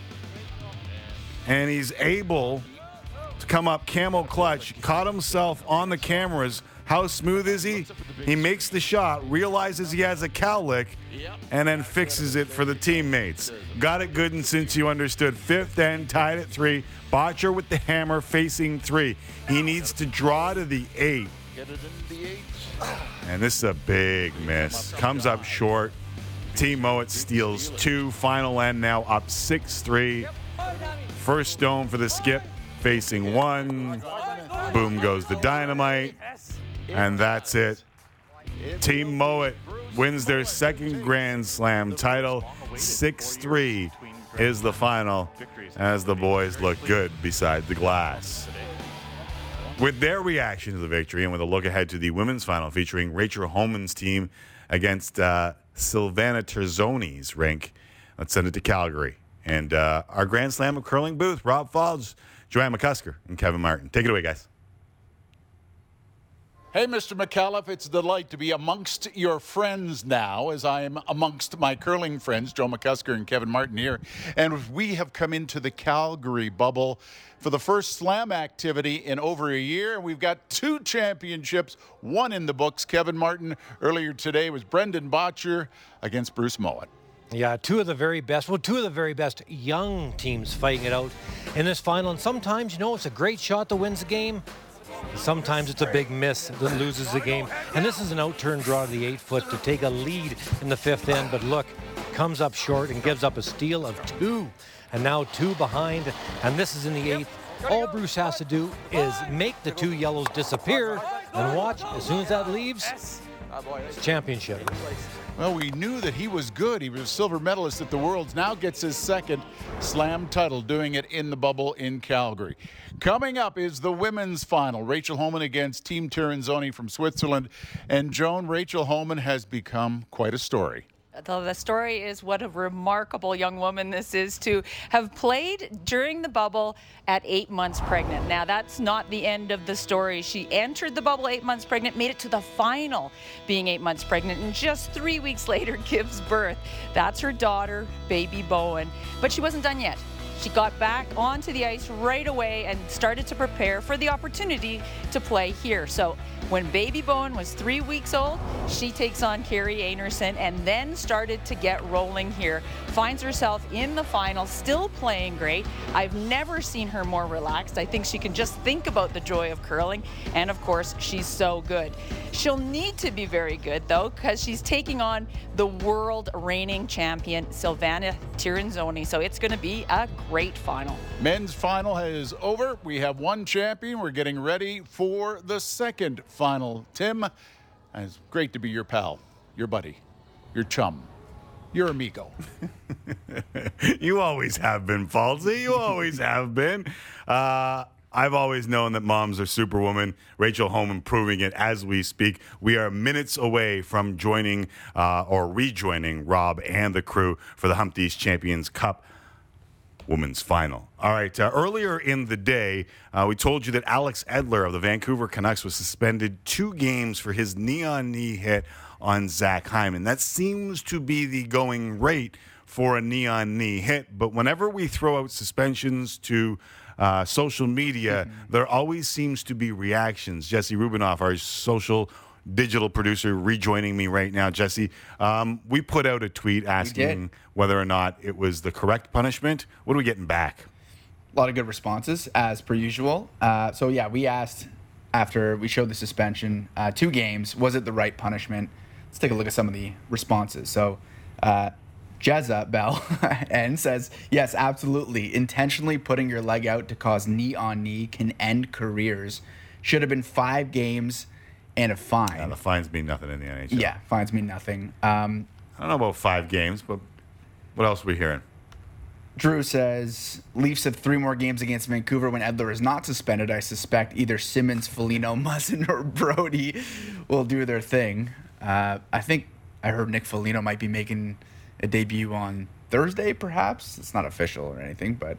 And he's able to come up camel clutch. Caught himself on the cameras. How smooth is he? He makes the shot, realizes he has a cowlick, and then fixes it for the teammates. Got it good, and since you understood, fifth end, tied at 3. Botcher with the hammer facing 3. He needs to draw to the 8. Get it in the 8. And this is a big miss. Comes up short. Team Mowat steals 2. Final end now up 6-3. First stone for the skip, facing 1. Boom goes the dynamite. And that's it. Team Mowat wins their second Grand Slam title. 6-3 is the final as the boys look good beside the glass. With their reaction to the victory and with a look ahead to the women's final featuring Rachel Homan's team against Silvana Terzoni's rink, let's send it to Calgary. And our Grand Slam of Curling booth, Rob Falls, Joanne McCusker, and Kevin Martin. Take it away, guys. Hey, Mr. McAuliffe, it's a delight to be amongst your friends now, as I am amongst my curling friends, Joe McCusker and Kevin Martin here. And we have come into the Calgary bubble for the first slam activity in over a year. We've got 2 championships, 1 in the books. Kevin Martin earlier today was Brendan Botcher against Bruce Mowat. Yeah, two of the very best young teams fighting it out in this final. And sometimes, it's a great shot that wins the game. Sometimes it's a big miss that loses the game. And this is an out-turn draw to the 8-foot to take a lead in the 5th end. But look, comes up short and gives up a steal of 2. And now 2 behind. And this is in the 8th. All Bruce has to do is make the 2 yellows disappear. And watch, as soon as that leaves, it's championship. Well, we knew that he was good. He was a silver medalist at the Worlds. Now gets his second slam title, doing it in the bubble in Calgary. Coming up is the women's final. Rachel Homan against Team Tirinzoni from Switzerland. And Joan, Rachel Homan has become quite a story. The story is what a remarkable young woman this is to have played during the bubble at 8 months pregnant. Now, that's not the end of the story. She entered the bubble 8 months pregnant, made it to the final being 8 months pregnant, and just 3 weeks later gives birth. That's her daughter, baby Bowen. But she wasn't done yet. She got back onto the ice right away and started to prepare for the opportunity to play here. So when baby Bowen was 3 weeks old, she takes on Carrie Anerson and then started to get rolling here. Finds herself in the final, still playing great. I've never seen her more relaxed. I think she can just think about the joy of curling. And of course, she's so good. She'll need to be very good though, because she's taking on the world reigning champion, Silvana Tirinzoni. So it's going to be a great final. Men's final is over. We have one champion. We're getting ready for the second final. Tim, it's great to be your pal, your buddy, your chum, your amigo. You always have been, Falsey. You always have been. I've always known that moms are superwoman. Rachel Homan proving it as we speak. We are minutes away from joining or rejoining Rob and the crew for the Humpties Champions Cup Women's Final. All right, earlier in the day, we told you that Alex Edler of the Vancouver Canucks was suspended 2 games for his knee-on-knee hit on Zach Hyman. That seems to be the going rate for a knee-on-knee hit, but whenever we throw out suspensions to social media, there always seems to be reactions. Jesse Rubinoff, our social digital producer, rejoining me right now. Jesse, we put out a tweet asking whether or not it was the correct punishment. What are we getting back? A lot of good responses, as per usual. So, yeah, we asked after we showed the suspension, 2 games, was it the right punishment? Let's take a look at some of the responses. So, Jezza Bell and says, yes, absolutely. Intentionally putting your leg out to cause knee-on-knee can end careers. Should have been 5 games and a fine. Yeah, the fines mean nothing in the NHL. Yeah, fines mean nothing. I don't know about 5 games, but what else are we hearing? Drew says, Leafs have 3 more games against Vancouver when Edler is not suspended. I suspect either Simmons, Foligno, Muzzin, or Brody will do their thing. I think I heard Nick Foligno might be making a debut on Thursday, perhaps. It's not official or anything, but...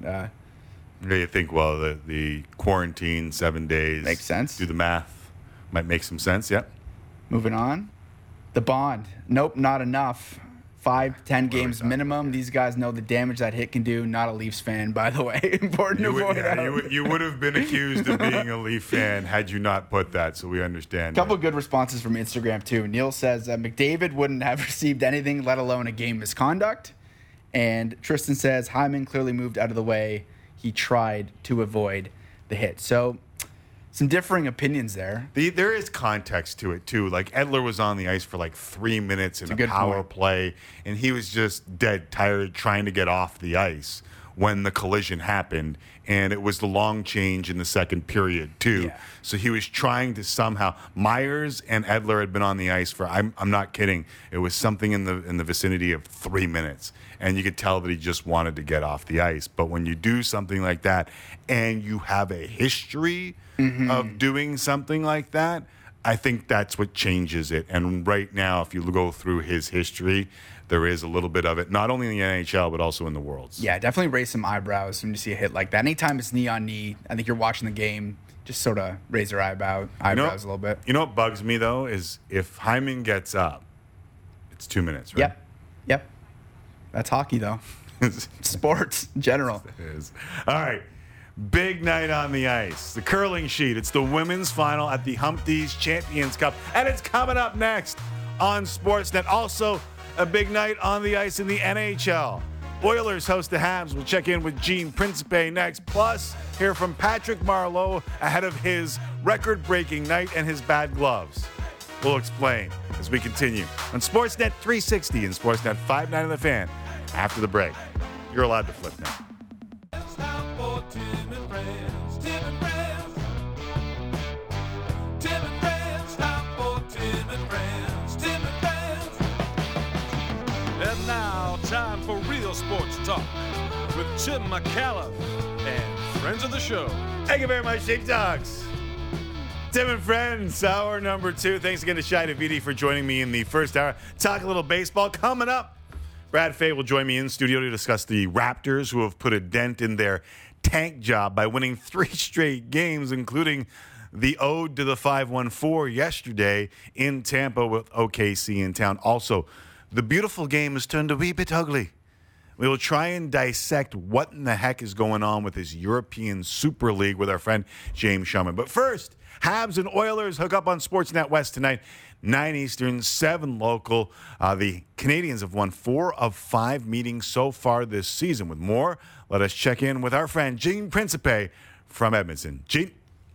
you think, well, the quarantine, 7 days... Makes sense. Do the math. Might make some sense, yep. Moving on. The bond. Nope, not enough. 5 to 10 games minimum. These guys know the damage that hit can do. Not a Leafs fan, by the way. Important to point out. You would have been accused of being a Leaf fan had you not put that, so we understand. A couple good responses from Instagram, too. Neil says McDavid wouldn't have received anything, let alone a game misconduct. And Tristan says Hyman clearly moved out of the way. He tried to avoid the hit. So... some differing opinions there. There is context to it, too. Like, Edler was on the ice for like 3 minutes in a power play, and he was just dead tired trying to get off the ice when the collision happened, and it was the long change in the second period, too. Yeah. So he was trying to somehow... Myers and Edler had been on the ice for, I'm not kidding, it was something in the vicinity of 3 minutes, and you could tell that he just wanted to get off the ice. But when you do something like that, and you have a history... of doing something like that, I think that's what changes it. And right now, if you go through his history, there is a little bit of it, not only in the NHL, but also in the Worlds. Yeah, definitely raise some eyebrows when you see a hit like that. Anytime it's knee on knee, I think you're watching the game, just sort of raise your eyebrows a little bit. You know what bugs me, though, is if Hyman gets up, it's 2 minutes, right? Yep. That's hockey, though. Sports in general. It is. All right. Big night on the ice. The curling sheet. It's the women's final at the Humpties Champions Cup. And it's coming up next on Sportsnet. Also, A big night on the ice in the NHL. Oilers host the Habs. We'll check in with Gene Principe next. Plus, hear from Patrick Marleau ahead of his record-breaking night and his bad gloves. We'll explain as we continue on Sportsnet 360 and Sportsnet 590 of the Fan after the break. You're allowed to flip now. And now, time for Real Sports Talk with Tim McCallum and friends of the show. Thank you very much, Sheepdogs. Tim and Friends, hour number 2. Thanks again to Shai Davidi for joining me in the first hour. Talk a little baseball coming up. Brad Fay will join me in studio to discuss the Raptors, who have put a dent in their tank job by winning 3 straight games, including the ode to the 5-1-4 yesterday in Tampa with OKC in town. Also, the beautiful game has turned a wee bit ugly. We will try and dissect what in the heck is going on with this European Super League with our friend James Shuman. But first, Habs and Oilers hook up on Sportsnet West tonight, 9 Eastern, 7 local. The Canadians have won 4 of 5 meetings so far this season. With more, let us check in with our friend Gene Principe from Edmonton. Gene?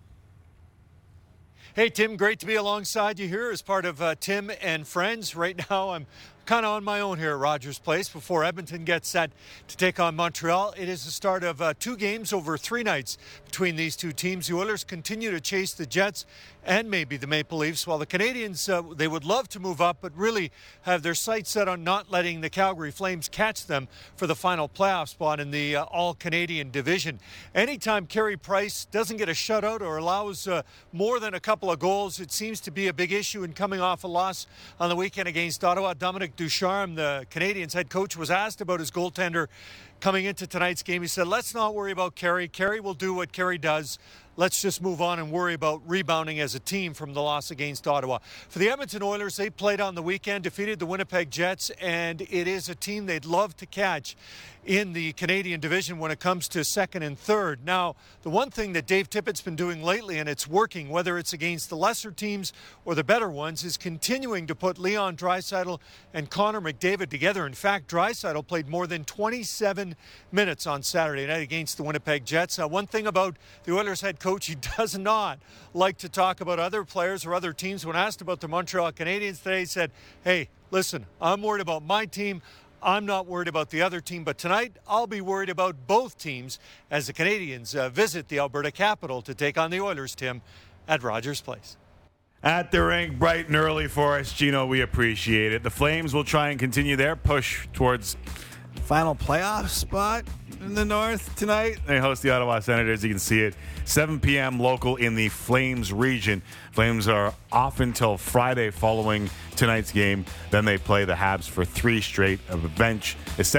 Hey, Tim, great to be alongside you here as part of Tim and Friends. Right now, I'm kind of on my own here at Rogers Place before Edmonton gets set to take on Montreal. It is the start of 2 games over 3 nights between these 2 teams. The Oilers continue to chase the Jets and maybe the Maple Leafs, while the Canadians, they would love to move up, but really have their sights set on not letting the Calgary Flames catch them for the final playoff spot in the All-Canadian division. Anytime Carey Price doesn't get a shutout or allows more than a couple of goals, it seems to be a big issue. In coming off a loss on the weekend against Ottawa, Dominic Ducharme, the Canadians head coach, was asked about his goaltender coming into tonight's game. He said, let's not worry about Carey. Carey will do what Carey does. Let's just move on and worry about rebounding as a team from the loss against Ottawa. For the Edmonton Oilers, they played on the weekend, defeated the Winnipeg Jets, and it is a team they'd love to catch in the Canadian division when it comes to second and third. Now, the one thing that Dave Tippett's been doing lately, and it's working, whether it's against the lesser teams or the better ones, is continuing to put Leon Draisaitl and Connor McDavid together. In fact, Draisaitl played more than 27 minutes on Saturday night against the Winnipeg Jets. One thing about the Oilers head coach, he does not like to talk about other players or other teams. When asked about the Montreal Canadiens today, he said, hey, listen, I'm worried about my team. I'm not worried about the other team, but tonight I'll be worried about both teams as the Canadians visit the Alberta capital to take on the Oilers, Tim, at Rogers Place. At the rink, bright and early for us, Gino, we appreciate it. The Flames will try and continue their push towards final playoff spot in the North tonight. They host the Ottawa Senators. You can see it 7 p.m. local in the Flames region. Flames are off until Friday following tonight's game. Then they play the Habs for 3 straight of a bench,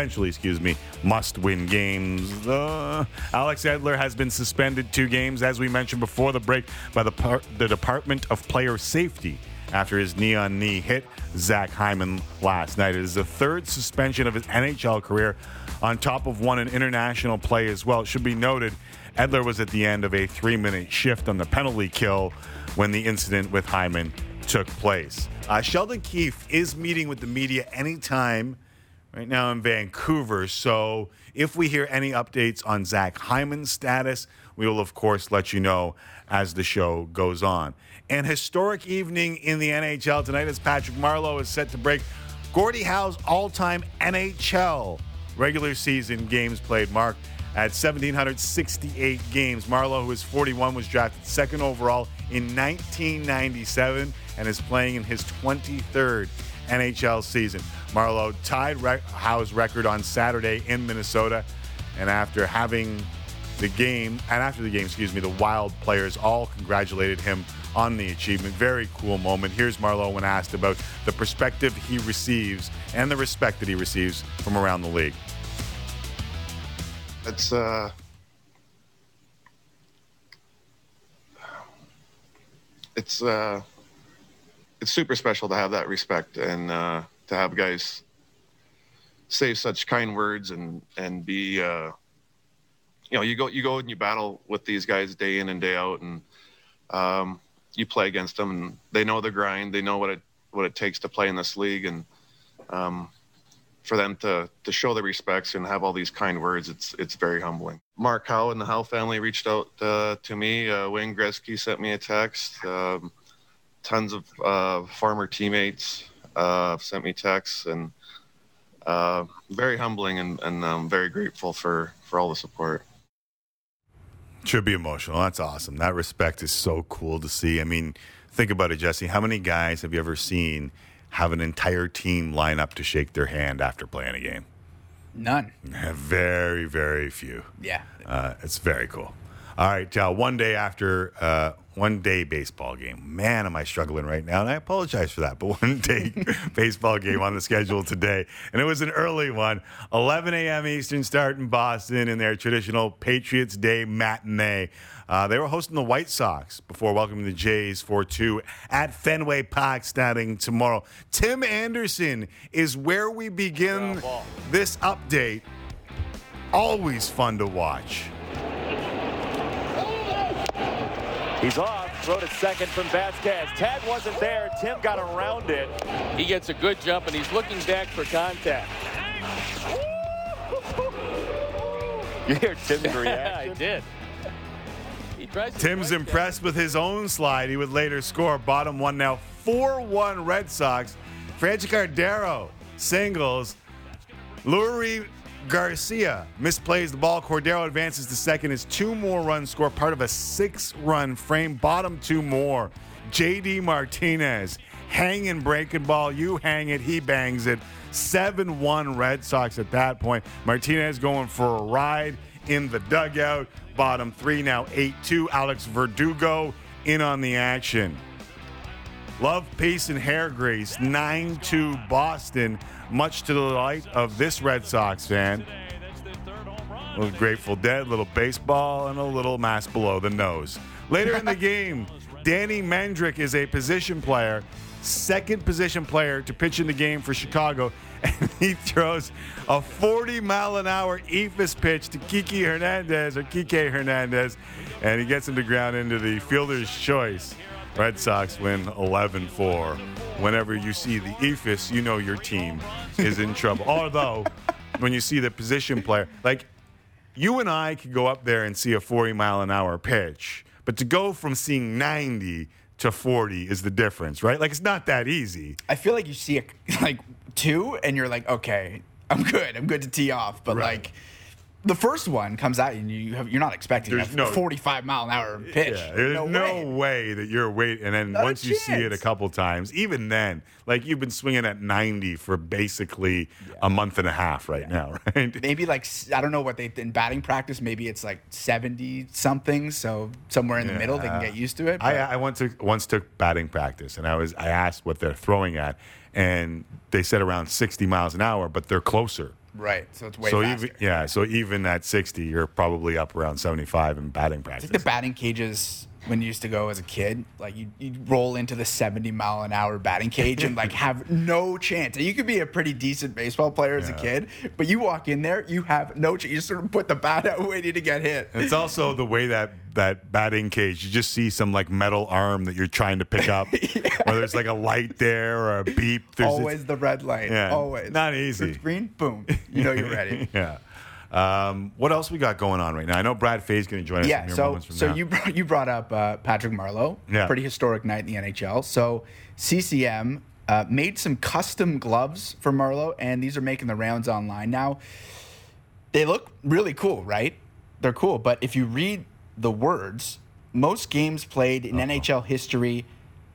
must-win games. Alex Edler has been suspended 2 games, as we mentioned before the break, by the Department of Player Safety after his knee-on-knee hit Zach Hyman last night. It is the 3rd suspension of his NHL career, on top of one in international play as well. It should be noted, Edler was at the end of a 3-minute shift on the penalty kill when the incident with Hyman took place. Sheldon Keefe is meeting with the media anytime right now in Vancouver, so if we hear any updates on Zach Hyman's status, we will, of course, let you know as the show goes on. An historic evening in the NHL tonight as Patrick Marleau is set to break Gordie Howe's all-time NHL regular season games played mark at 1,768 games. Marleau, who is 41, was drafted 2nd overall in 1997 and is playing in his 23rd NHL season. Marleau tied Howe's record on Saturday in Minnesota, and after the game, the Wild players all congratulated him on the achievement. Very cool moment. Here's Marleau when asked about the perspective he receives and the respect that he receives from around the league. It's super special to have that respect and to have guys say such kind words and be you go and you battle with these guys day in and day out, and you play against them, and they know the grind, they know what it takes to play in this league, and for them to show their respects and have all these kind words, it's very humbling. Mark Howe and the Howe family reached out to me. Wayne Gretzky sent me a text. Tons of former teammates sent me texts, and very humbling, and I'm very grateful for all the support. Should be emotional. That's awesome. That respect is so cool to see. I mean, think about it, Jesse. How many guys have you ever seen have an entire team line up to shake their hand after playing a game? None. Very, very few. Yeah. It's very cool. All right, one day baseball game. Man, am I struggling right now, and I apologize for that, but one day baseball game on the schedule today, and it was an early one, 11 a.m. Eastern start in Boston in their traditional Patriots Day matinee. They were hosting the White Sox before welcoming the Jays 4-2 at Fenway Park starting tomorrow. Tim Anderson is where we begin this update. Always fun to watch. He's off. Throw to second from Vasquez. Tag wasn't there. Tim got around it. He gets a good jump, and he's looking back for contact. You hear Tim's reaction? Yeah, I did. Tim's impressed with his own slide. He would later score. Bottom one now, 4-1 Red Sox. Franchi Cordero singles. Lurie Garcia misplays the ball. Cordero advances to second. His 2 more runs score, part of a 6-run frame. Bottom 2 more. J.D. Martinez, hanging breaking ball. You hang it, he bangs it. 7-1 Red Sox at that point. Martinez going for a ride in the dugout. Bottom 3 now 8-2. Alex Verdugo in on the action. Love, peace, and hair grease. 9-2 Boston. Much to the delight of this Red Sox fan. A little Grateful Dead, a little baseball, and a little mask below the nose. Later in the game, Danny Mendrick is a position player, second position player to pitch in the game for Chicago, and he throws a 40-mile-an-hour eephus pitch to Kike Hernandez, and he gets him to ground into the fielder's choice. Red Sox win 11-4. Whenever you see the eephus, you know your team is in trouble. Although, when you see the position player, like you and I could go up there and see a 40-mile-an-hour pitch, but to go from seeing 90 to 40 is the difference, right? Like, it's not that easy. I feel like you see like 2, and you're like, okay, I'm good to tee off. But like, the first one comes out, and you're not expecting a 45-mile-an-hour pitch. Yeah, there's no way that you're waiting. And then once you see it a couple times, even then, like you've been swinging at 90 for basically a month and a half now, right? Maybe like, I don't know what in batting practice, maybe it's like 70-something. So somewhere in the middle, they can get used to it. I once took batting practice, and I asked what they're throwing at, and they said around 60 miles an hour, but they're closer. Right, so it's way faster. So even at 60, you're probably up around 75 in batting practice. I think the batting cages, when you used to go as a kid, like you'd roll into the 70-mile-an-hour batting cage and like have no chance. And you could be a pretty decent baseball player as a kid, but you walk in there, you have no chance. You just sort of put the bat out waiting to get hit. It's also the way that batting cage, you just see some like metal arm that you're trying to pick up, or there's like a light there or a beep. Always the red light. Yeah, always. Not easy. It's green, boom. You know you're ready. Yeah. What else we got going on right now? I know Brad Fay's going to join us in here moments from now. You brought up Patrick Marleau. Yeah. Pretty historic night in the NHL. So CCM made some custom gloves for Marleau, and these are making the rounds online now. They look really cool, right? They're cool, but if you read the words, most games played in NHL history,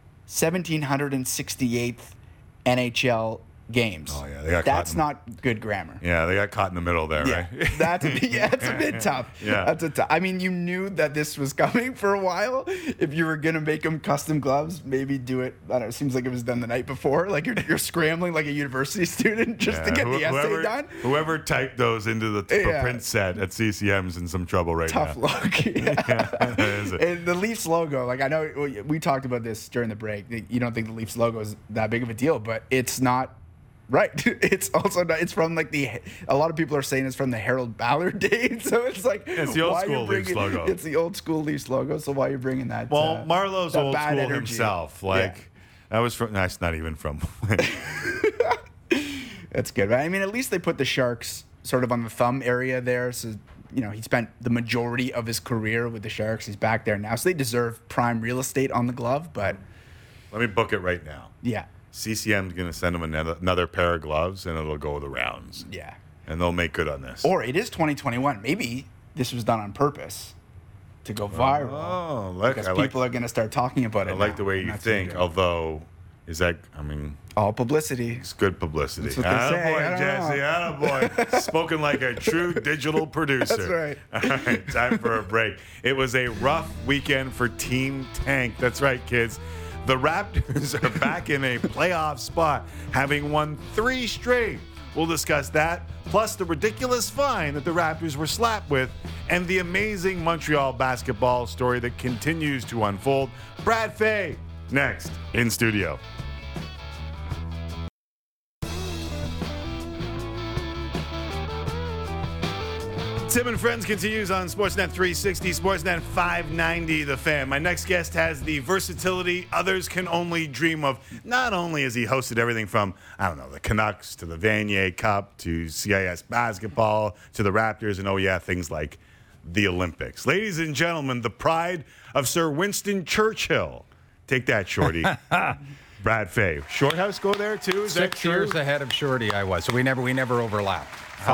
1768th NHL games. Oh, yeah. That's not good grammar. Yeah, they got caught in the middle there, right? That's a bit tough. Yeah. I mean, you knew that this was coming for a while. If you were going to make them custom gloves, maybe do it. I don't know. It seems like it was done the night before. Like you're scrambling like a university student just to get the essay done. Whoever typed those into the print set at CCM's in some trouble right now. Tough luck. Yeah. And the Leafs logo, like I know we talked about this during the break. You don't think the Leafs logo is that big of a deal, but it's not. Right. It's also not, it's from like a lot of people are saying it's from the Harold Ballard days. So it's like, it's the old school Leafs logo. It's the old school Leafs logo. So why are you bringing that? Well, Marleau's that old school energy. himself. Like that was from, that's not even from. That's good. I mean, at least they put the Sharks sort of on the thumb area there. So, he spent the majority of his career with the Sharks. He's back there now. So they deserve prime real estate on the glove, but... Let me book it right now. Yeah. CCM's going to send him another pair of gloves, and it'll go the rounds. Yeah. And they'll make good on this. Or it is 2021. Maybe this was done on purpose to go viral. Oh, because people are going to start talking about it. I like the way you think, although, all publicity. It's good publicity. That's what they say. Attaboy, Jesse, attaboy. Spoken like a true digital producer. That's right. All right, time for a break. It was a rough weekend for Team Tank. That's right, kids. The Raptors are back in a playoff spot, having won 3 straight. We'll discuss that, plus the ridiculous fine that the Raptors were slapped with, and the amazing Montreal basketball story that continues to unfold. Brad Fay, next in studio. Tim and Friends continues on Sportsnet 360, Sportsnet 590, The Fan. My next guest has the versatility others can only dream of. Not only has he hosted everything from, the Canucks to the Vanier Cup to CIS basketball to the Raptors and, things like the Olympics. Ladies and gentlemen, the pride of Sir Winston Churchill. Take that, Shorty. Brad Fay. Shorthouse go there, too? Is 6 years ahead of Shorty, I was. So we never overlapped.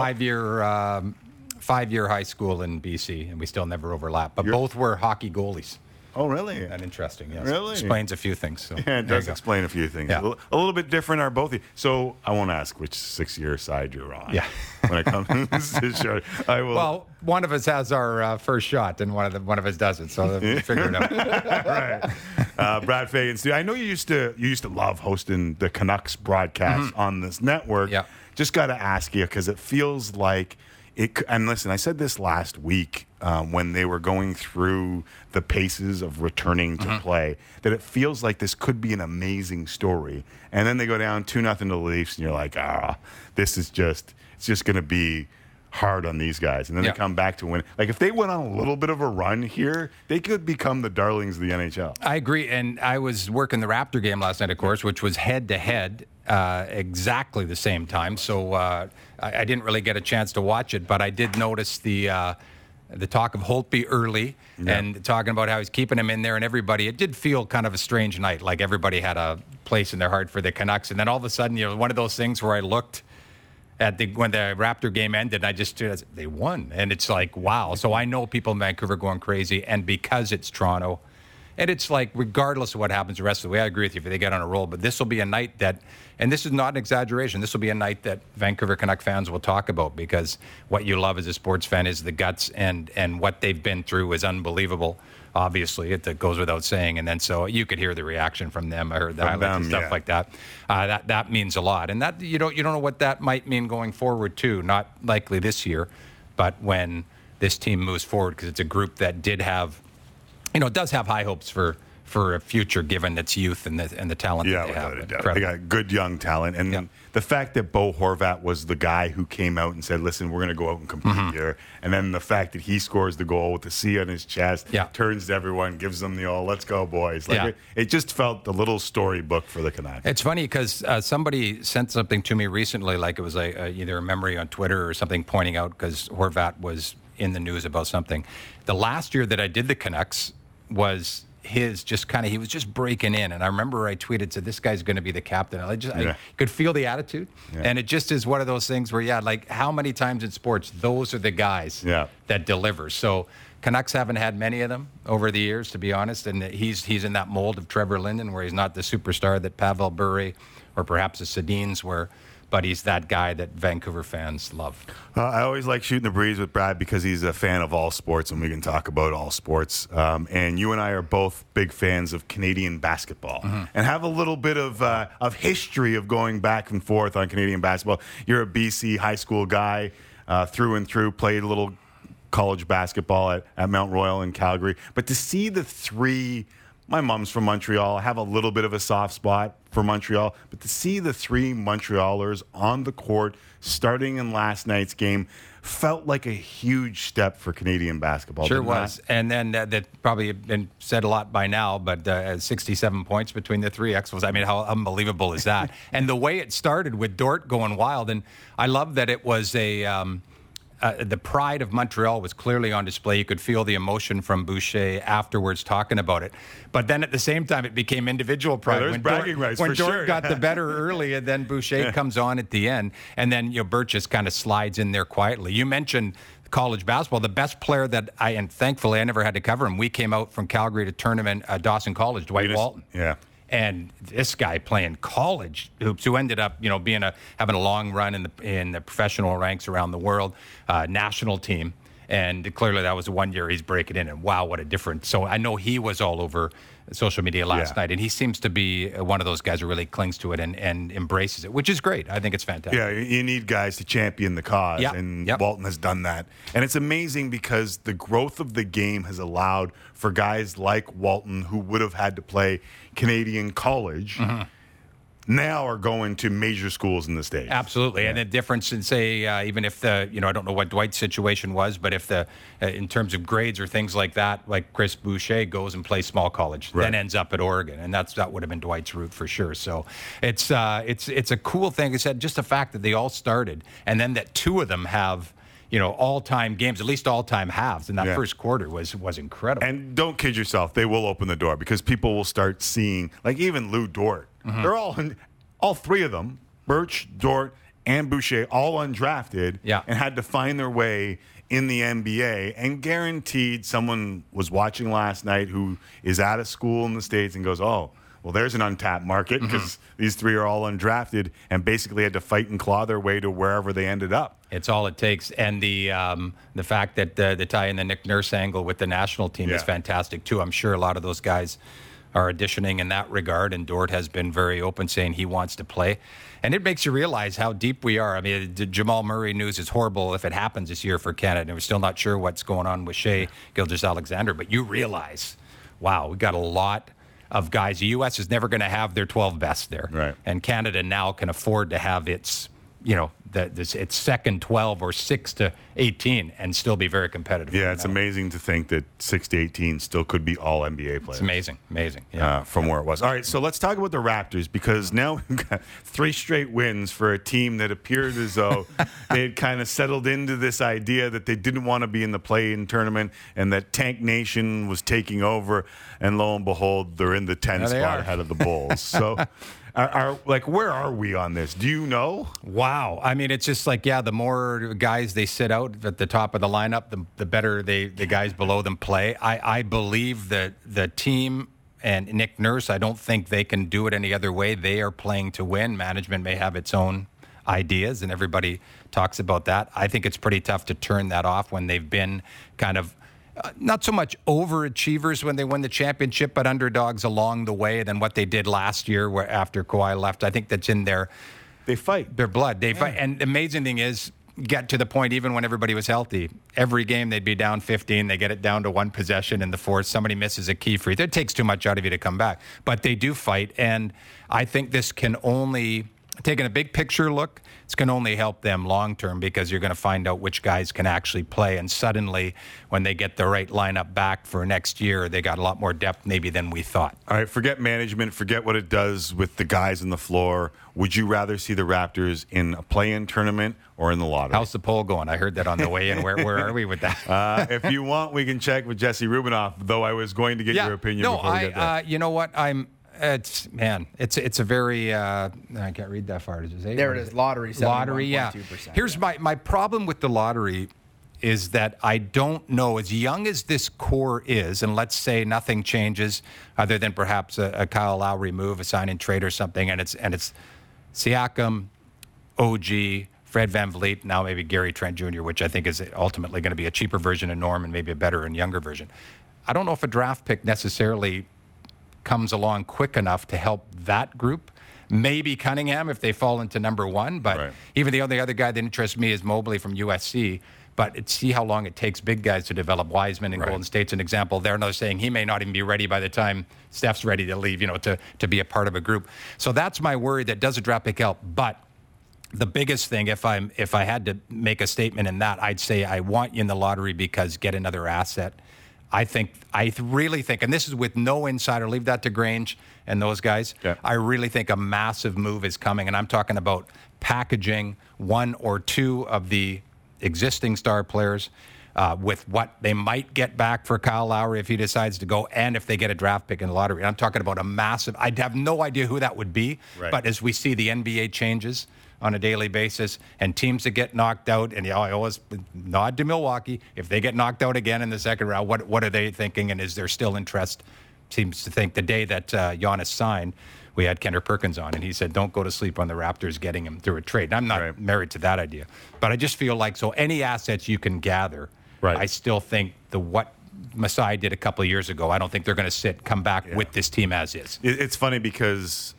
5-year high school in BC, and we still never overlapped. But both were hockey goalies. Oh, really? That interesting, yes. Really? Explains a few things. So yeah, it does explain a few things. Yeah. A little bit different are both. So I won't ask which 6-year side you're on. Yeah. When it comes to show, I will. Well, one of us has our first shot, and one of us doesn't. So we'll figure it out. Right. Brad Fay and Stu. I know you used to love hosting the Canucks broadcast on this network. Yeah. Just got to ask you because it feels like. And listen, I said this last week when they were going through the paces of returning to play, that it feels like this could be an amazing story. And then they go down 2-0 to the Leafs, and you're like, this is it's just going to be hard on these guys. And then they come back to win. Like, if they went on a little bit of a run here, they could become the darlings of the NHL. I agree. And I was working the Raptor game last night, of course, which was head-to-head exactly the same time. So I didn't really get a chance to watch it, but I did notice the talk of Holtby early and talking about how he's keeping him in there and everybody. It did feel kind of a strange night, like everybody had a place in their heart for the Canucks. And then all of a sudden, one of those things where I looked at when the Raptor game ended, they won. And it's like, wow. So I know people in Vancouver going crazy. And because it's Toronto, and it's like, regardless of what happens the rest of the way, I agree with you if they get on a roll. But this will be a night that, and this is not an exaggeration, this will be a night that Vancouver Canuck fans will talk about, because what you love as a sports fan is the guts, and what they've been through is unbelievable. Obviously, it goes without saying. And then so you could hear the reaction from them. I heard the highlights and stuff like that. That means a lot. And that you don't know what that might mean going forward, too. Not likely this year, but when this team moves forward, because it's a group that did have, does have high hopes for a future, given its youth and the talent that they have. They got good young talent. And the fact that Bo Horvat was the guy who came out and said, listen, we're going to go out and compete here. And then the fact that he scores the goal with the C on his chest, turns to everyone, gives them the let's go, boys. It just felt the little storybook for the Canucks. It's funny because somebody sent something to me recently, like it was either a memory on Twitter or something, pointing out, because Horvat was in the news about something. The last year that I did the Canucks was his he was just breaking in. And I remember I tweeted, said, this guy's going to be the captain. I could feel the attitude. Yeah. And it just is one of those things where, like how many times in sports, those are the guys that deliver. So Canucks haven't had many of them over the years, to be honest. And he's in that mold of Trevor Linden, where he's not the superstar that Pavel Bure or perhaps the Sedins were, but he's that guy that Vancouver fans love. I always like shooting the breeze with Brad because he's a fan of all sports, and we can talk about all sports. And you and I are both big fans of Canadian basketball and have a little bit of history of going back and forth on Canadian basketball. You're a BC high school guy through and through, played a little college basketball at Mount Royal in Calgary. But to see the three my mom's from Montreal. I have a little bit of a soft spot for Montreal. But to see the three Montrealers on the court starting in last night's game felt like a huge step for Canadian basketball. Sure was. And then that probably been said a lot by now, but 67 points between the three Expos. I mean, how unbelievable is that? And the way it started with Dort going wild. And I love that it was the pride of Montreal was clearly on display. You could feel the emotion from Boucher afterwards talking about it. But then at the same time, it became individual pride. There's bragging rights when for Dort sure. got the better early, and then Boucher comes on at the end. And then Burgess kind of slides in there quietly. You mentioned college basketball. The best player that and thankfully I never had to cover him. We came out from Calgary to tournament at Dawson College, Dwight Walton. Yeah. And this guy playing college hoops, who ended up, having a long run in the professional ranks around the world, national team, and clearly that was the 1 year he's breaking in. And wow, what a difference! So I know he was all over social media last night, and he seems to be one of those guys who really clings to it and embraces it, which is great. I think it's fantastic. Yeah, you need guys to champion the cause, and Walton has done that. And it's amazing because the growth of the game has allowed for guys like Walton, who would have had to play Canadian college, now are going to major schools in the States. Absolutely. Yeah. And the difference in, say, even if I don't know what Dwight's situation was, but if in terms of grades or things like that, like Chris Boucher goes and plays small college, then ends up at Oregon. And that would have been Dwight's route for sure. So it's a cool thing. I said, just the fact that they all started and then that two of them have, all-time games, at least all-time halves in that first quarter was incredible. And don't kid yourself, they will open the door because people will start seeing, like even Lou Dort. They're all three of them, Birch, Dort, and Boucher, all undrafted and had to find their way in the NBA. And guaranteed someone was watching last night who is at a school in the States and goes, oh, well, there's an untapped market because these three are all undrafted and basically had to fight and claw their way to wherever they ended up. It's all it takes. And the fact that the tie in the Nick Nurse angle with the national team is fantastic, too. I'm sure a lot of those guys are auditioning in that regard, and Dort has been very open, saying he wants to play. And it makes you realize how deep we are. I mean, the Jamal Murray news is horrible if it happens this year for Canada, and we're still not sure what's going on with Shea Gilgeous-Alexander. But you realize, wow, we got a lot of guys. The U.S. is never going to have their 12 best there. Right. And Canada now can afford to have its, its second 12 or 6 to 18 and still be very competitive. Yeah, it's amazing to think that 6 to 18 still could be all NBA players. It's amazing. From where it was. All right, so let's talk about the Raptors because now we've got 3 straight wins for a team that appeared as though they had kind of settled into this idea that they didn't want to be in the play-in tournament and that Tank Nation was taking over, and lo and behold, they're in the 10th spot ahead of the Bulls. So where are we on this? Do you know? Wow. I mean, it's just like, the more guys they sit out at the top of the lineup, the better the guys below them play. I believe that the team and Nick Nurse, I don't think they can do it any other way. They are playing to win. Management may have its own ideas, and everybody talks about that. I think it's pretty tough to turn that off when they've been kind of not so much overachievers when they win the championship, but underdogs along the way than what they did last year where after Kawhi left. I think that's in their blood. They fight. And the amazing thing is, get to the point even when everybody was healthy. Every game they'd be down 15. They get it down to one possession in the fourth. Somebody misses a key free. That takes too much out of you to come back. But they do fight. And I think this can only, taking a big picture look, it's going to only help them long term because you're going to find out which guys can actually play. And suddenly, when they get the right lineup back for next year, they got a lot more depth maybe than we thought. All right, forget management, forget what it does with the guys on the floor. Would you rather see the Raptors in a play-in tournament or in the lottery? How's the poll going? I heard that on the way in. Where are we with that? If you want, we can check with Jesse Rubinoff, though I was going to get your opinion before we get there. You know what? It's a very I can't read that far. There it is. Lottery. Lottery. Yeah. Here's my problem with the lottery is that I don't know, as young as this core is, and let's say nothing changes other than perhaps a Kyle Lowry move, a sign and trade or something, and it's Siakam, OG, Fred VanVleet, now maybe Gary Trent Jr., which I think is ultimately going to be a cheaper version of Norm and maybe a better and younger version. I don't know if a draft pick necessarily comes along quick enough to help that group. Maybe Cunningham if they fall into number one, but even the only other guy that interests me is Mobley from USC. But see how long it takes big guys to develop. Wiseman in Golden State's an example. They're now saying he may not even be ready by the time Steph's ready to leave, to be a part of a group. So that's my worry. That does a draft pick help? But the biggest thing, if I had to make a statement in that, I'd say I want you in the lottery because get another asset. I really think, and this is with no insider, leave that to Grange and those guys. Yeah. I really think a massive move is coming, and I'm talking about packaging one or two of the existing star players with what they might get back for Kyle Lowry if he decides to go, and if they get a draft pick in the lottery. And I'm talking about a massive, I'd have no idea who that would be, but as we see the NBA changes on a daily basis and teams that get knocked out, and I always nod to Milwaukee, if they get knocked out again in the second round, what are they thinking, and is there still interest? Seems to think the day that Giannis signed, we had Kendrick Perkins on, and he said, don't go to sleep on the Raptors getting him through a trade. And I'm not married to that idea. But I just feel like, so any assets you can gather, I still think what Masai did a couple of years ago, I don't think they're going to come back with this team as is. It's funny because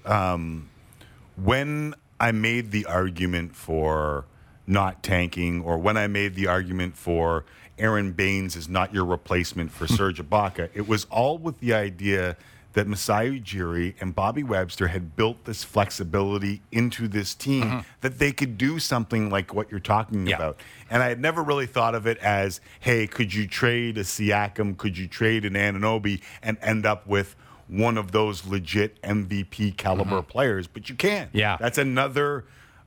when I made the argument for not tanking, or when I made the argument for Aaron Baines is not your replacement for Serge Ibaka, it was all with the idea that Masai Ujiri and Bobby Webster had built this flexibility into this team that they could do something like what you're talking about. And I had never really thought of it as, hey, could you trade a Siakam, could you trade an Anunoby and end up with one of those legit MVP caliber players? But you can. Yeah. That's another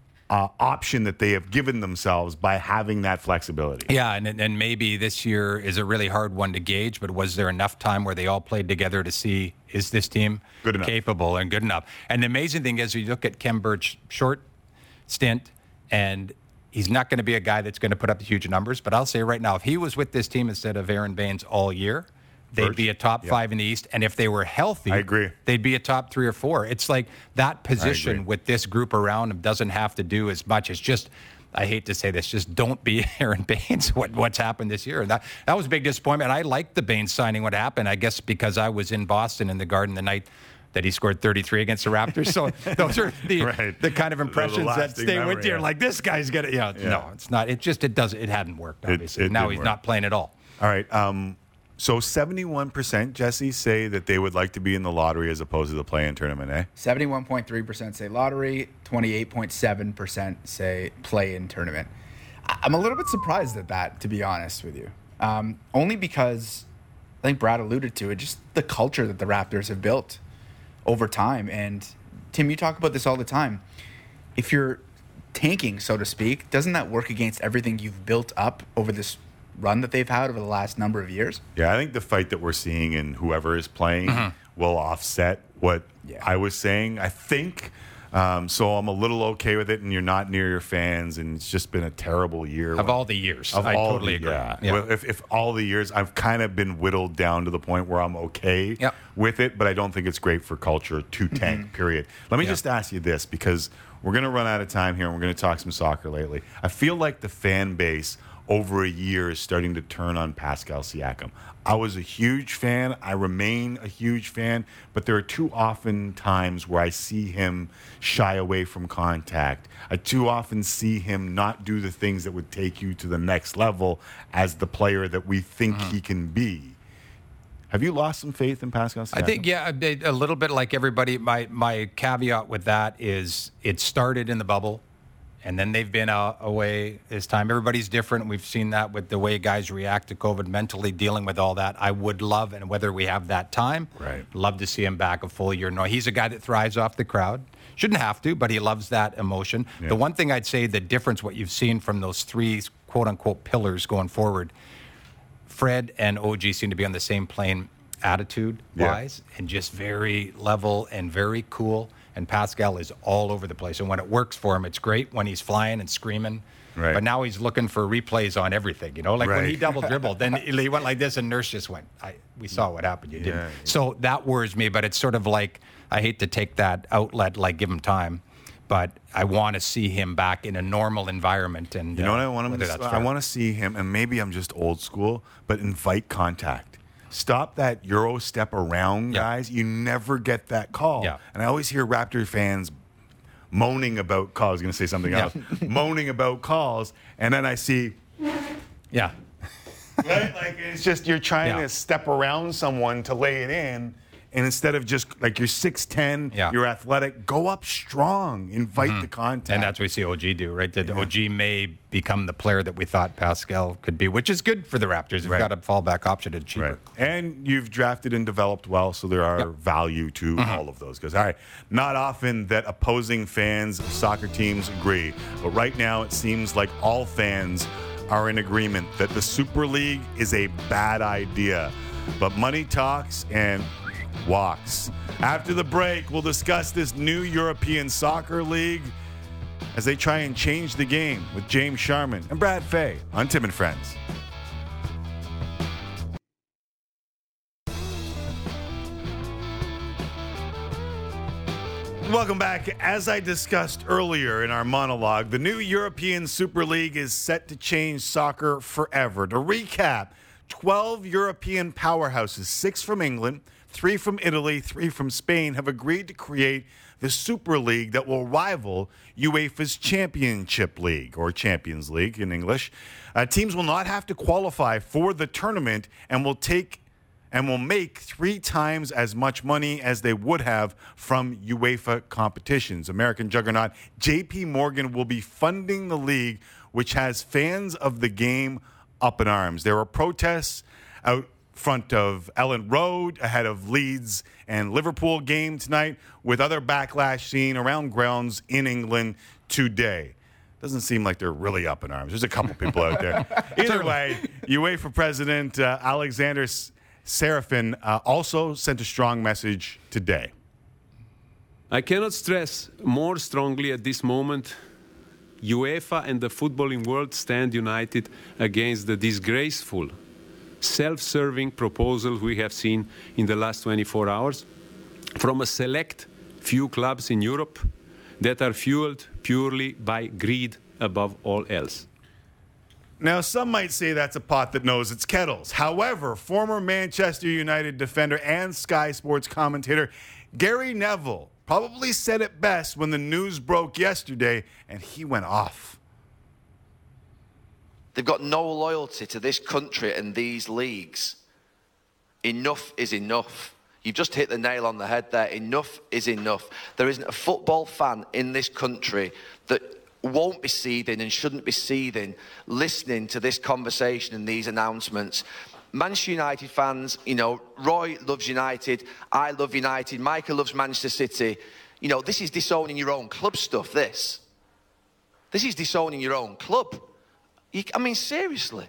option that they have given themselves by having that flexibility. Yeah, and maybe this year is a really hard one to gauge, but was there enough time where they all played together to see, is this team capable and good enough? And the amazing thing is, you look at Khem Bird's short stint, and he's not going to be a guy that's going to put up huge numbers, but I'll say right now, if he was with this team instead of Aaron Baines all year, they'd be a top 5 in the East. And if they were healthy, I agree, they'd be a top 3 or 4. It's like that position with this group around him doesn't have to do as much. It's just, I hate to say this, just don't be Aaron Baines, what's happened this year. And that was a big disappointment. I liked the Baines signing what happened, I guess, because I was in Boston in the Garden the night that he scored 33 against the Raptors. So those are the kind of impressions that stay with you. Like, this guy's going to, no, it's not. It hadn't worked, obviously. Now he's not playing at all. All right. So 71%, Jesse, say that they would like to be in the lottery as opposed to the play-in tournament, eh? 71.3% say lottery, 28.7% say play-in tournament. I'm a little bit surprised at that, to be honest with you. Only because, I think Brad alluded to it, just the culture that the Raptors have built over time. And, Tim, you talk about this all the time. If you're tanking, so to speak, doesn't that work against everything you've built up over this run that they've had over the last number of years? Yeah, I think the fight that we're seeing in whoever is playing will offset what I was saying, I think. So I'm a little okay with it, and you're not near your fans, and it's just been a terrible year. Of all the years. I totally agree. Yeah. Well, if all the years, I've kind of been whittled down to the point where I'm okay with it, but I don't think it's great for culture to tank, period. Let me just ask you this, because we're going to run out of time here, and we're going to talk some soccer lately. I feel like the fan base over a year is starting to turn on Pascal Siakam. I was a huge fan. I remain a huge fan. But there are too often times where I see him shy away from contact. I too often see him not do the things that would take you to the next level as the player that we think he can be. Have you lost some faith in Pascal Siakam? I think, a little bit like everybody. My caveat with that is it started in the bubble. And then they've been away this time. Everybody's different. We've seen that with the way guys react to COVID, mentally dealing with all that. I would love, and whether we have that time, love to see him back a full year. No, he's a guy that thrives off the crowd. Shouldn't have to, but he loves that emotion. Yeah. The one thing I'd say, the difference, what you've seen from those 3 quote-unquote pillars going forward, Fred and OG seem to be on the same plane attitude-wise, and just very level and very cool. And Pascal is all over the place. And when it works for him, it's great when he's flying and screaming. Right. But now he's looking for replays on everything, Like when he double dribbled, then he went like this and Nurse just went, we saw what happened. You didn't. So that worries me, but it's sort of like, I hate to take that outlet, like give him time. But I want to see him back in a normal environment. And you know what I want him to? I want to see him, and maybe I'm just old school, but invite contact. Stop that Euro step around, guys. You never get that call. Yeah. And I always hear Raptor fans moaning about calls. I was going to say something else. Moaning about calls. And then I see Yeah. Right? Like, it's just you're trying to step around someone to lay it in. And instead of just, like, you're 6'10", you're athletic, go up strong, invite the contact. And that's what we see OG do, right? That OG may become the player that we thought Pascal could be, which is good for the Raptors. They've got a fallback option at cheaper. Right. And you've drafted and developed well, so there are value to all of those guys. All right, not often that opposing fans of soccer teams agree, but right now it seems like all fans are in agreement that the Super League is a bad idea. But money talks and walks. After the break, we'll discuss this new European Soccer League as they try and change the game with James Sharman and Brad Fay on Tim and Friends. Welcome back. As I discussed earlier in our monologue, the new European Super League is set to change soccer forever. To recap, 12 European powerhouses, 6 from England, 3 from Italy, 3 from Spain, have agreed to create the Super League that will rival UEFA's Championship League, or Champions League in English. Teams will not have to qualify for the tournament and will make 3 times as much money as they would have from UEFA competitions. American juggernaut JP Morgan will be funding the league, which has fans of the game up in arms. There are protests out front of Ellen Road ahead of Leeds and Liverpool game tonight, with other backlash seen around grounds in England today. Doesn't seem like they're really up in arms. There's a couple people out there. Either way, UEFA President Alexander Serafin also sent a strong message today. I cannot stress more strongly at this moment, UEFA and the footballing world stand united against the disgraceful, self-serving proposal we have seen in the last 24 hours from a select few clubs in Europe that are fueled purely by greed above all else. Now, some might say that's a pot that knows its kettles. However, former Manchester United defender and Sky Sports commentator Gary Neville probably said it best when the news broke yesterday, and he went off. They've got no loyalty to this country and these leagues. Enough is enough. You've just hit the nail on the head there. Enough is enough. There isn't a football fan in this country that won't be seething and shouldn't be seething listening to this conversation and these announcements. Manchester United fans, you know, Roy loves United, I love United, Michael loves Manchester City. You know, this is disowning your own club stuff, this. This is disowning your own club. I mean, seriously.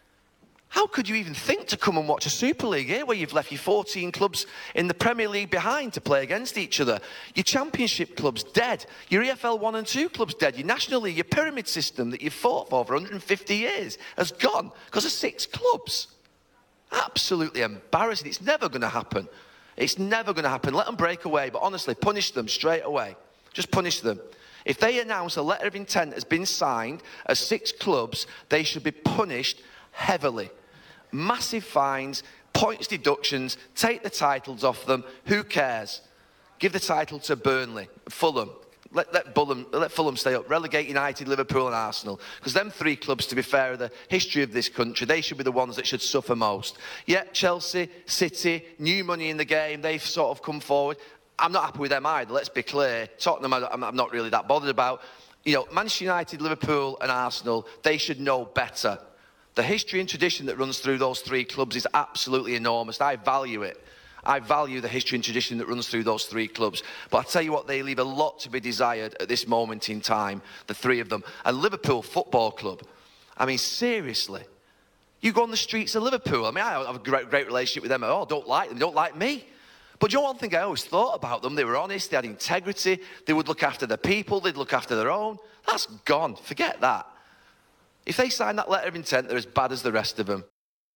How could you even think to come and watch a Super League here where you've left your 14 clubs in the Premier League behind to play against each other? Your Championship club's dead. Your EFL 1 and 2 club's dead. Your National League, your pyramid system that you've fought for 150 years has gone because of 6 clubs. Absolutely embarrassing. It's never going to happen. It's never going to happen. Let them break away, but honestly, punish them straight away. Just punish them. If they announce a letter of intent has been signed as 6 clubs, they should be punished heavily. Massive fines, points deductions, take the titles off them. Who cares? Give the title to Burnley, Fulham. Let Fulham stay up. Relegate United, Liverpool and Arsenal. Because them 3 clubs, to be fair, are the history of this country. They should be the ones that should suffer most. Yeah, Chelsea, City, new money in the game. They've sort of come forward. I'm not happy with them either, let's be clear. Tottenham, I'm not really that bothered about. You know, Manchester United, Liverpool and Arsenal, they should know better. The history and tradition that runs through those 3 clubs is absolutely enormous. I value it. I value the history and tradition that runs through those 3 clubs. But I tell you what, they leave a lot to be desired at this moment in time, the 3 of them. And Liverpool Football Club, I mean, seriously. You go on the streets of Liverpool, I mean, I have a great relationship with them. Oh, don't like them, don't like me. But you know one thing I always thought about them? They were honest, they had integrity, they would look after the people, they'd look after their own. That's gone. Forget that. If they sign that letter of intent, they're as bad as the rest of them.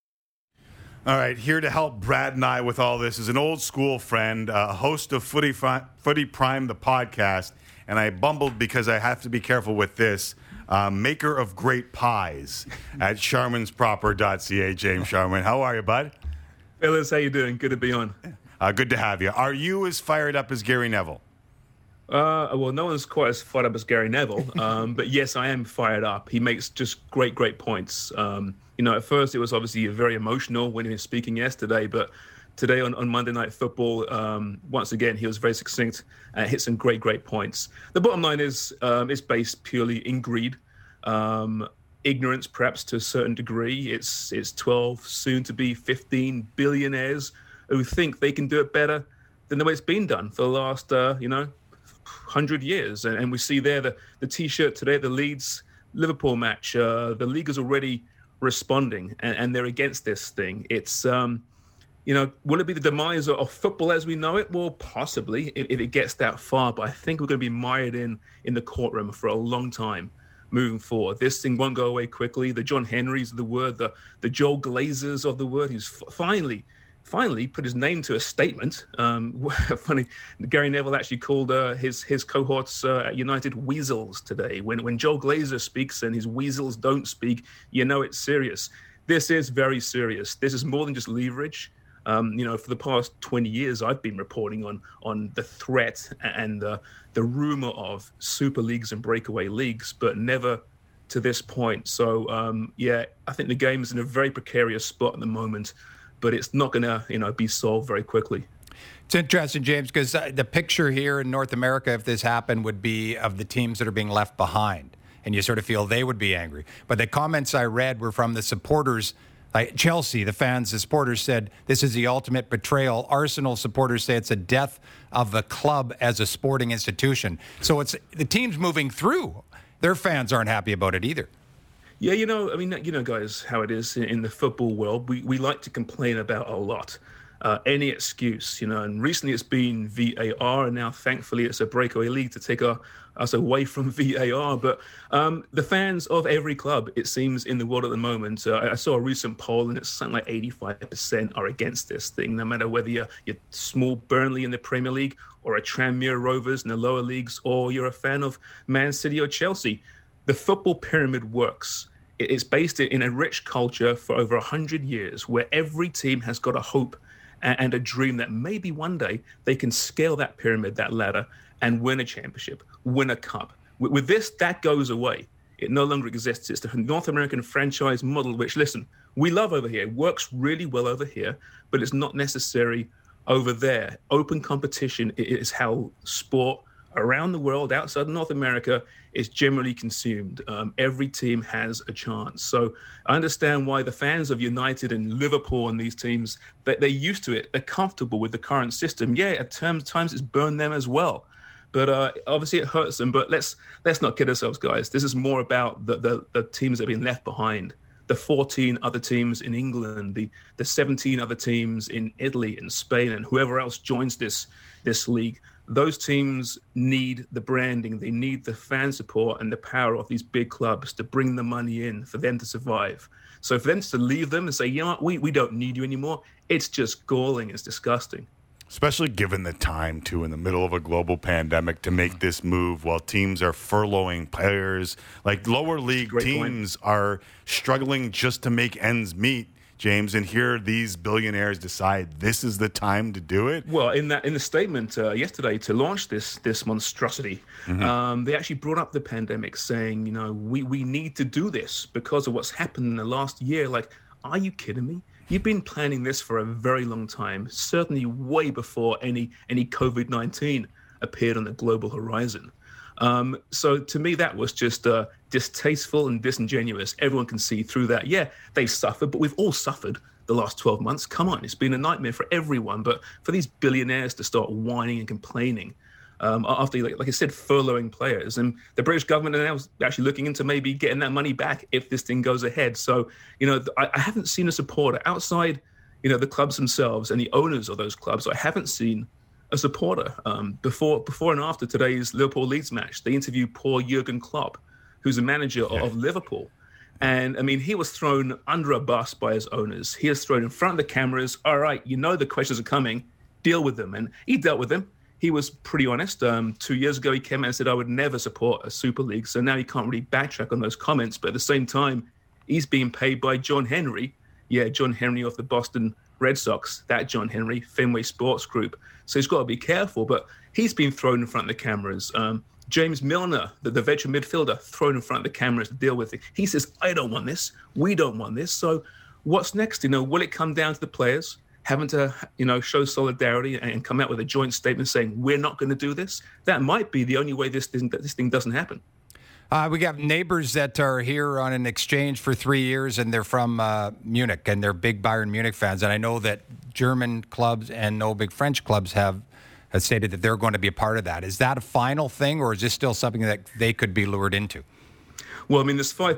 All right, here to help Brad and I with all this is an old school friend, host of Footy Prime, the podcast, and I bumbled because I have to be careful with this, maker of great pies at sharmansproper.ca, James Sharman. How are you, bud? Fellas, how you doing? Good to be on. Good to have you. Are you as fired up as Gary Neville? Well, no one's quite as fired up as Gary Neville, but yes, I am fired up. He makes just great points. at first it was obviously very emotional when he was speaking yesterday, but today on Monday Night Football, once again, he was very succinct and hit some great points. The bottom line is it's based purely in greed, ignorance perhaps to a certain degree. It's 12, soon to be 15 billionaires who think they can do it better than the way it's been done for the last, 100 years. And we see there the T-shirt today, the Leeds-Liverpool match. The league is already responding, and they're against this thing. It's, will it be the demise of football as we know it? Well, possibly, if it gets that far. But I think we're going to be mired in the courtroom for a long time moving forward. This thing won't go away quickly. The John Henrys of the word, the Joel Glazers of the word, who's finally put his name to a statement. Funny, Gary Neville actually called his cohorts at United weasels today. When Joel Glazer speaks and his weasels don't speak, it's serious. This is very serious. This is more than just leverage. For the past 20 years, I've been reporting on the threat and the rumor of super leagues and breakaway leagues, but never to this point. So, I think the game is in a very precarious spot at the moment, but it's not going to, be solved very quickly. It's interesting, James, because the picture here in North America, if this happened, would be of the teams that are being left behind. And you sort of feel they would be angry. But the comments I read were from the supporters. Like Chelsea, the fans, the supporters said, this is the ultimate betrayal. Arsenal supporters say it's a death of the club as a sporting institution. So it's the teams moving through. Their fans aren't happy about it either. Yeah, guys, how it is in the football world. We like to complain about a lot. Any excuse, and recently it's been VAR, and now thankfully it's a breakaway league to take us away from VAR. But the fans of every club, it seems, in the world at the moment, I saw a recent poll, and it's something like 85% are against this thing, no matter whether you're small Burnley in the Premier League or a Tranmere Rovers in the lower leagues, or you're a fan of Man City or Chelsea. The football pyramid works. It's based in a rich culture for over 100 years, where every team has got a hope and a dream that maybe one day they can scale that pyramid, that ladder, and win a championship, win a cup. With this, that goes away. It no longer exists. It's the North American franchise model, which, listen, we love over here. It works really well over here, but it's not necessary over there. Open competition is how sport around the world, outside North America, is generally consumed. Every team has a chance. So I understand why the fans of United and Liverpool and these teams, they're used to it. They're comfortable with the current system. Yeah, at times it's burned them as well. But obviously it hurts them. But let's not kid ourselves, guys. This is more about the teams that have been left behind. The 14 other teams in England, the 17 other teams in Italy and Spain, and whoever else joins this league. Those teams need the branding. They need the fan support and the power of these big clubs to bring the money in for them to survive. So for them to leave them and say, what, we don't need you anymore, it's just galling. It's disgusting. Especially given the time, too, in the middle of a global pandemic to make this move while teams are furloughing players. Like lower league teams are struggling just to make ends meet. James, and here these billionaires decide this is the time to do it. Well, in the statement yesterday to launch this monstrosity, they actually brought up the pandemic, saying, we need to do this because of what's happened in the last year. Like, are you kidding me? You've been planning this for a very long time, certainly way before any COVID-19 appeared on the global horizon. So to me, that was just distasteful and disingenuous. Everyone can see through that. Yeah, they've suffered, but we've all suffered the last 12 months. Come on, it's been a nightmare for everyone. But for these billionaires to start whining and complaining after, like I said, furloughing players, and the British government are now actually looking into maybe getting that money back if this thing goes ahead. So, I haven't seen a supporter outside, the clubs themselves and the owners of those clubs. I haven't seen a supporter. Before and after today's Liverpool-Leeds match, they interviewed poor Jurgen Klopp, who's a manager of Liverpool. And, he was thrown under a bus by his owners. He was thrown in front of the cameras. All right, the questions are coming. Deal with them. And he dealt with them. He was pretty honest. 2 years ago, he came out and said, I would never support a Super League. So now he can't really backtrack on those comments. But at the same time, he's being paid by John Henry. Yeah, John Henry of the Boston Red Sox, that John Henry, Fenway Sports Group. So he's got to be careful. But he's been thrown in front of the cameras. James Milner, the veteran midfielder, thrown in front of the cameras to deal with it. He says, I don't want this. We don't want this. So what's next? Will it come down to the players having to, show solidarity and come out with a joint statement saying, we're not going to do this? That might be the only way this thing doesn't happen. We got neighbors that are here on an exchange for 3 years, and they're from Munich, and they're big Bayern Munich fans. And I know that German clubs and no big French clubs have stated that they're going to be a part of that. Is that a final thing, or is this still something that they could be lured into? Well, there's 3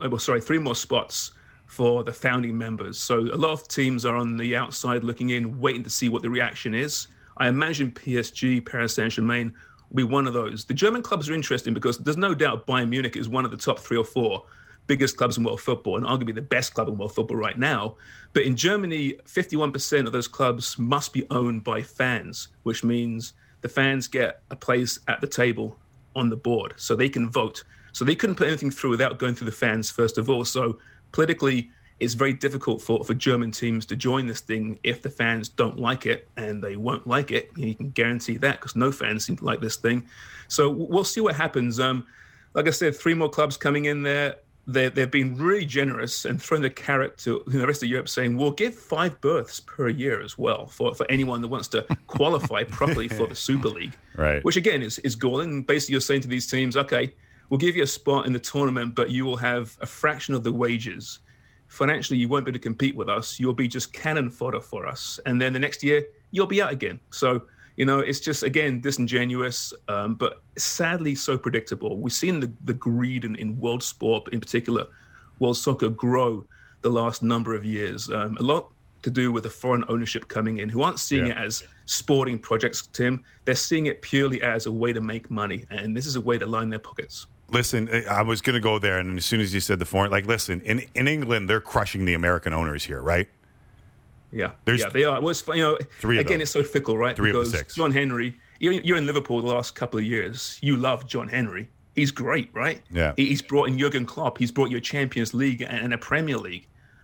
more spots for the founding members. So a lot of teams are on the outside looking in, waiting to see what the reaction is. I imagine PSG, Paris Saint-Germain, will be one of those. The German clubs are interesting because there's no doubt Bayern Munich is one of the top 3 or 4 biggest clubs in world football, and arguably the best club in world football right now. But in Germany, 51% of those clubs must be owned by fans, which means the fans get a place at the table on the board, so they can vote. So they couldn't put anything through without going through the fans first of all. So politically, it's very difficult for German teams to join this thing if the fans don't like it, and they won't like it. You can guarantee that because no fans seem to like this thing. So we'll see what happens. Like I said, 3 more clubs coming in there. They've been really generous and thrown the carrot to the rest of Europe, saying we'll give 5 berths per year as well for anyone that wants to qualify properly for the Super League. Right. Which again is galling. Basically, you're saying to these teams, okay, we'll give you a spot in the tournament, but you will have a fraction of the wages. Financially, you won't be able to compete with us. You'll be just cannon fodder for us. And then the next year, you'll be out again. So, it's just, again, disingenuous, but sadly so predictable. We've seen the greed in world sport, in particular, world soccer, grow the last number of years. A lot to do with the foreign ownership coming in, who aren't seeing it as sporting projects, Tim. They're seeing it purely as a way to make money. And this is a way to line their pockets. Listen, I was going to go there, and as soon as you said the foreign, listen, in England, they're crushing the American owners here, right? Yeah, they are. Well, again, it's so fickle, right? 3 because of the 6. John Henry, you're in Liverpool the last couple of years. You love John Henry. He's great, right? Yeah. He's brought in Jurgen Klopp. He's brought you a Champions League and a Premier League.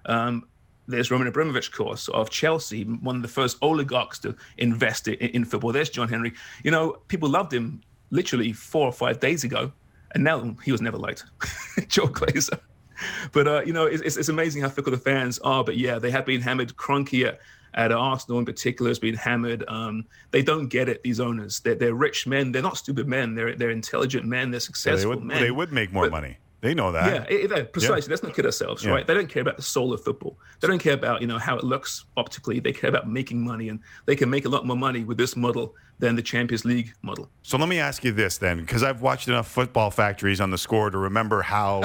There's Roman Abramovich, of course, of Chelsea, one of the first oligarchs to invest in football. There's John Henry. People loved him literally 4 or 5 days ago. And now he was never liked, Joe Glazer. But, it's amazing how fickle the fans are. But, yeah, they have been hammered. Kroenke at Arsenal in particular has been hammered. They don't get it, these owners. They're rich men. They're not stupid men. They're intelligent men. They're successful men. They would make more money. They know that. Yeah, precisely. Let's not kid ourselves, right? They don't care about the soul of football. They don't care about, how it looks optically. They care about making money, and they can make a lot more money with this model than the Champions League model. So let me ask you this then, because I've watched enough Football Factories on the Score to remember how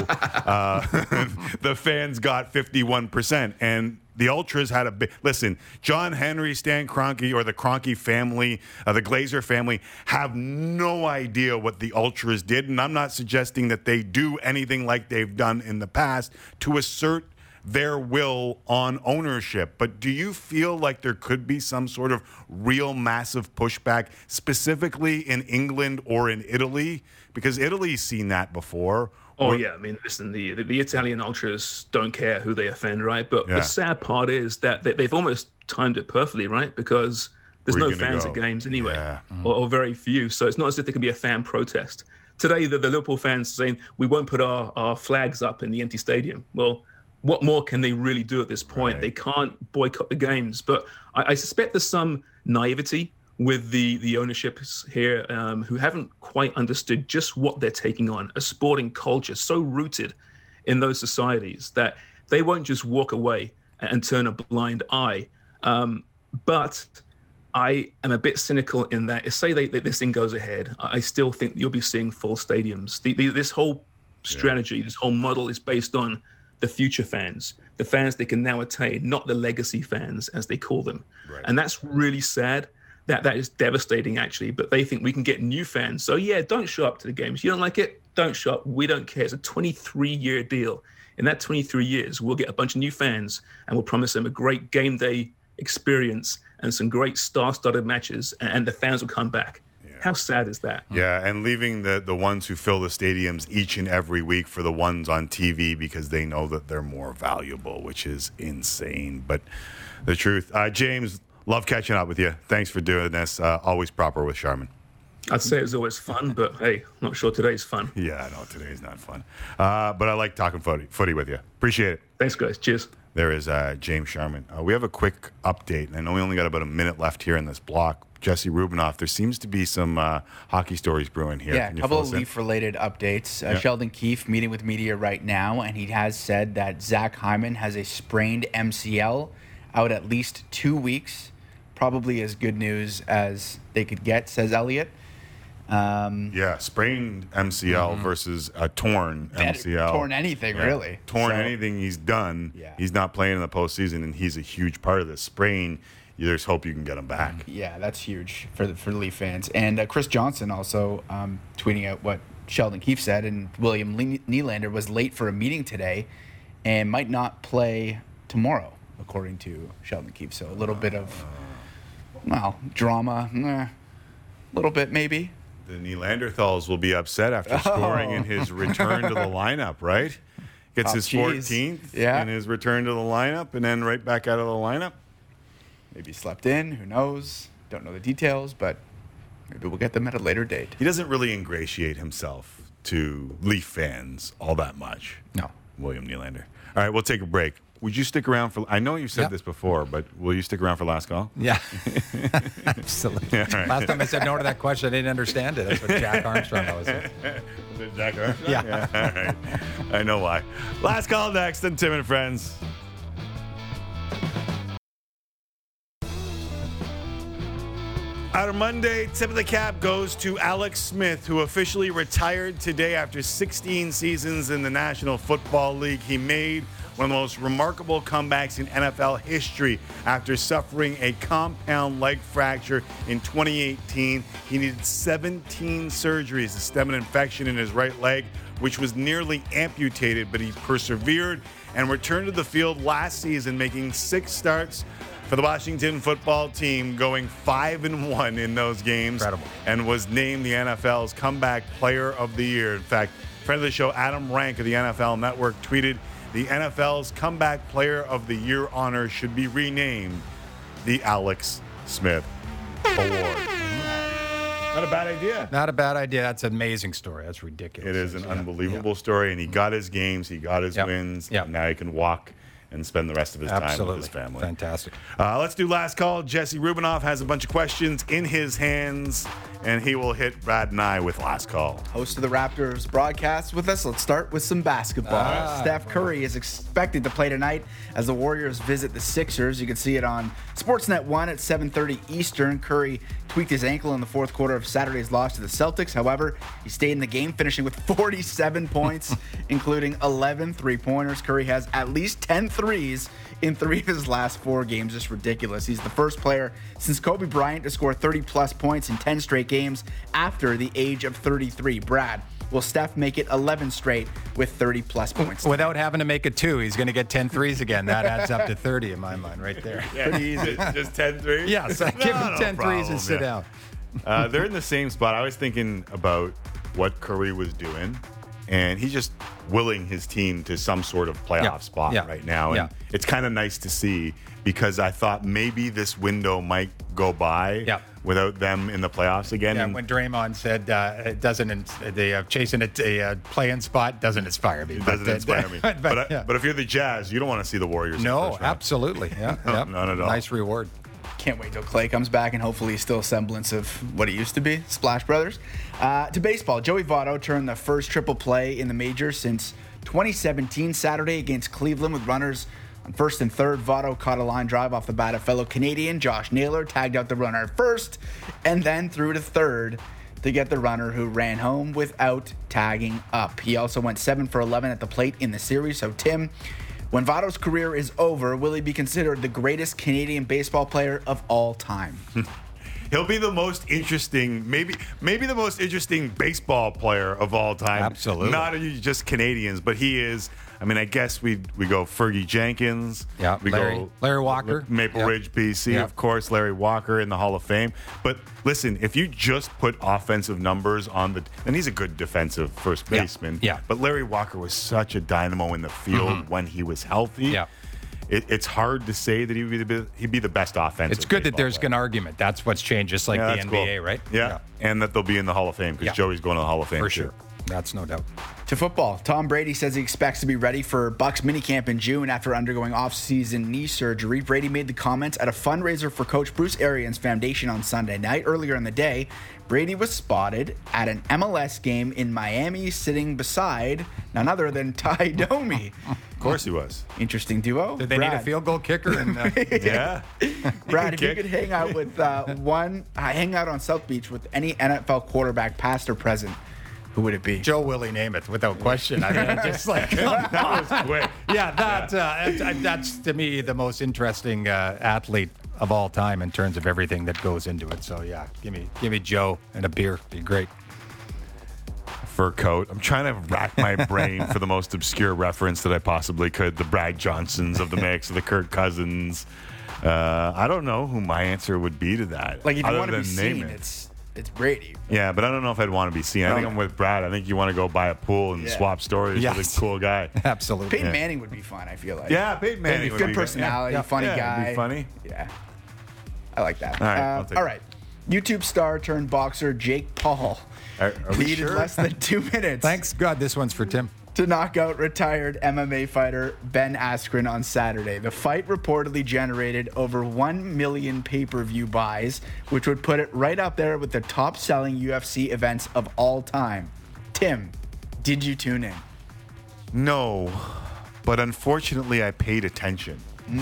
the fans got 51%, and the Ultras had a big... Listen, John Henry, Stan Kroenke, or the Kroenke family, the Glazer family, have no idea what the Ultras did, and I'm not suggesting that they do anything like they've done in the past to assert their will on ownership. But do you feel like there could be some sort of real massive pushback, specifically in England or in Italy? Because Italy's seen that before. Oh, yeah. Listen, the Italian Ultras don't care who they offend, right? But the sad part is that they've almost timed it perfectly, right? Because there's no fans at games anyway, or very few. So it's not as if there could be a fan protest. Today, the Liverpool fans are saying, we won't put our flags up in the empty stadium. Well, what more can they really do at this point? Right. They can't boycott the games. But I suspect there's some naivety with the ownerships here who haven't quite understood just what they're taking on, a sporting culture so rooted in those societies that they won't just walk away and turn a blind eye. But I am a bit cynical in that, say this thing goes ahead, I still think you'll be seeing full stadiums. This whole strategy, this whole model is based on the future fans, the fans they can now attain, not the legacy fans, as they call them. Right. And that's really sad. That is devastating, actually. But they think we can get new fans. So, don't show up to the games. You don't like it? Don't show up. We don't care. It's a 23-year deal. In that 23 years, we'll get a bunch of new fans, and we'll promise them a great game day experience and some great star-studded matches, and the fans will come back. How sad is that? Yeah, and leaving the ones who fill the stadiums each and every week for the ones on TV because they know that they're more valuable, which is insane. But the truth. James, love catching up with you. Thanks for doing this. Always proper with Charmin. I'd say it's always fun, but hey, not sure today's fun. Yeah, I know today's not fun. But I like talking footy with you. Appreciate it. Thanks, guys. Cheers. There is James Sharman. We have a quick update, and I know we only got about a minute left here in this block. Jesse Rubinoff, there seems to be some hockey stories brewing here. Yeah, a couple of Leaf-related updates. Sheldon Keefe meeting with media right now, and he has said that Zach Hyman has a sprained MCL, out at least 2 weeks. Probably as good news as they could get, says Elliott. Sprained MCL versus a torn MCL. Torn anything, really. Torn anything he's done. Yeah. He's not playing in the postseason, and he's a huge part of this. Sprain, there's hope you can get him back. Yeah, that's huge for the Leaf fans. And Chris Johnson also tweeting out what Sheldon Keefe said, and William Nylander was late for a meeting today and might not play tomorrow, according to Sheldon Keefe. So a little bit of, drama. A little bit, maybe. The Nylanderthals will be upset after scoring in his return to the lineup, right? Gets his 14th in his return to the lineup, and then right back out of the lineup. Maybe slept in. Who knows? Don't know the details, but maybe we'll get them at a later date. He doesn't really ingratiate himself to Leaf fans all that much. No. William Nylander. All right, we'll take a break. Would you stick around for... I know you said this before, but will you stick around for last call? Yeah. Absolutely. Yeah, right. Last time I said no to that question, I didn't understand it. That's what Jack Armstrong was. Was it Jack Armstrong? Yeah. All right. I know why. Last call next on Tim and Friends. Our Monday tip of the cap goes to Alex Smith, who officially retired today after 16 seasons in the National Football League. He made one of the most remarkable comebacks in NFL history after suffering a compound leg fracture in 2018. He needed 17 surgeries to stem an infection in his right leg, which was nearly amputated, but he persevered and returned to the field last season, making 6 starts for the Washington football team, going 5-1 in those games. Incredible. And was named the NFL's Comeback Player of the Year. In fact, friend of the show, Adam Rank of the NFL Network, tweeted, the NFL's Comeback Player of the Year honor should be renamed the Alex Smith Award. Not a bad idea. Not a bad idea. That's an amazing story. That's ridiculous. It is an unbelievable story, and he got his games, he got his wins, and now he can walk and spend the rest of his time with his family. Fantastic. Let's do last call. Jesse Rubinoff has a bunch of questions in his hands, and he will hit Brad and I with last call. Host of the Raptors broadcast with us. Let's start with some basketball. Steph Curry is expected to play tonight as the Warriors visit the Sixers. You can see it on Sportsnet 1 at 7:30 Eastern. Curry tweaked his ankle in the fourth quarter of Saturday's loss to the Celtics. However, he stayed in the game, finishing with 47 points, including 11 three-pointers. Curry has at least 10 threes in 3 of his last 4 games. Just ridiculous. He's the first player since Kobe Bryant to score 30-plus points in 10 straight games after the age of 33. Brad, will Steph make it 11 straight with 30-plus points? Without having to make it 2, he's going to get 10 threes again. That adds up to 30 in my mind right there. Yeah, pretty easy. Just 10 threes? Yes, give him 10 threes and sit down. They're in the same spot. I was thinking about what Curry was doing, and he's just willing his team to some sort of playoff spot right now. And it's kind of nice to see, because I thought maybe this window might go by without them in the playoffs again. Yeah, when Draymond said it doesn't, chasing a play-in spot doesn't inspire me. It doesn't inspire me. But if you're the Jazz, you don't want to see the Warriors. No, absolutely. Yeah, none at all. Nice reward. Can't wait till Clay comes back and hopefully he's still a semblance of what he used to be, Splash Brothers. To baseball, Joey Votto turned the first triple play in the majors since 2017 Saturday against Cleveland with runners on first and third. Votto caught a line drive off the bat of fellow Canadian Josh Naylor, tagged out the runner at first, and then threw to third to get the runner, who ran home without tagging up. He also went 7 for 11 at the plate in the series. So, Tim, when Votto's career is over, will he be considered the greatest Canadian baseball player of all time? He'll be the most interesting, maybe the most interesting baseball player of all time. Absolutely. Not just Canadians, but he is. I mean, I guess we go Fergie Jenkins. Yeah, we go Larry Walker. Maple Ridge, BC, of course, Larry Walker in the Hall of Fame. But listen, if you just put offensive numbers on and he's a good defensive first baseman. Yeah. But Larry Walker was such a dynamo in the field when he was healthy. Yeah. it's hard to say that he'd be the best offensive. It's good that baseball there's player. an argument. That's what's changed, just like the that's NBA, cool. right? Yeah. And that they'll be in the Hall of Fame because Joey's going to the Hall of Fame For too. sure. That's no doubt. To football, Tom Brady says he expects to be ready for Bucs minicamp in June after undergoing off-season knee surgery. Brady made the comments at a fundraiser for Coach Bruce Arians Foundation on Sunday night. Earlier in the day, Brady was spotted at an MLS game in Miami, sitting beside none other than Ty Domi. Of course he was. Interesting duo. Did they need a field goal kicker? Yeah. Brad, if you could hang out with hang out on South Beach with any NFL quarterback, past or present, who would it be? Joe Willie Namath, without question. I mean, just like that was quick. Yeah, that's to me the most interesting athlete of all time in terms of everything that goes into it. So yeah, give me Joe and a beer. Be great. Fur coat. I'm trying to rack my brain for the most obscure reference that I possibly could. The Brad Johnsons of the mix, the Kirk Cousins. I don't know who my answer would be to that. Like if you other want to be than seen, name it. it's Brady. Yeah, but I don't know if I'd want to be seen. I think I'm with Brad. I think you want to go buy a pool and swap stories with a cool guy. Absolutely. Peyton Manning would be fun, I feel like. Yeah, Peyton Manning would good be personality, funny guy. It'd be funny. Yeah. I like that. All right, I'll take all it. right. YouTube star turned boxer Jake Paul are we needed sure? less than 2 minutes. Thanks God this one's for Tim. To knock out retired MMA fighter Ben Askren on Saturday. The fight reportedly generated over 1 million pay-per-view buys, which would put it right up there with the top-selling UFC events of all time. Tim, did you tune in? No, but unfortunately I paid attention.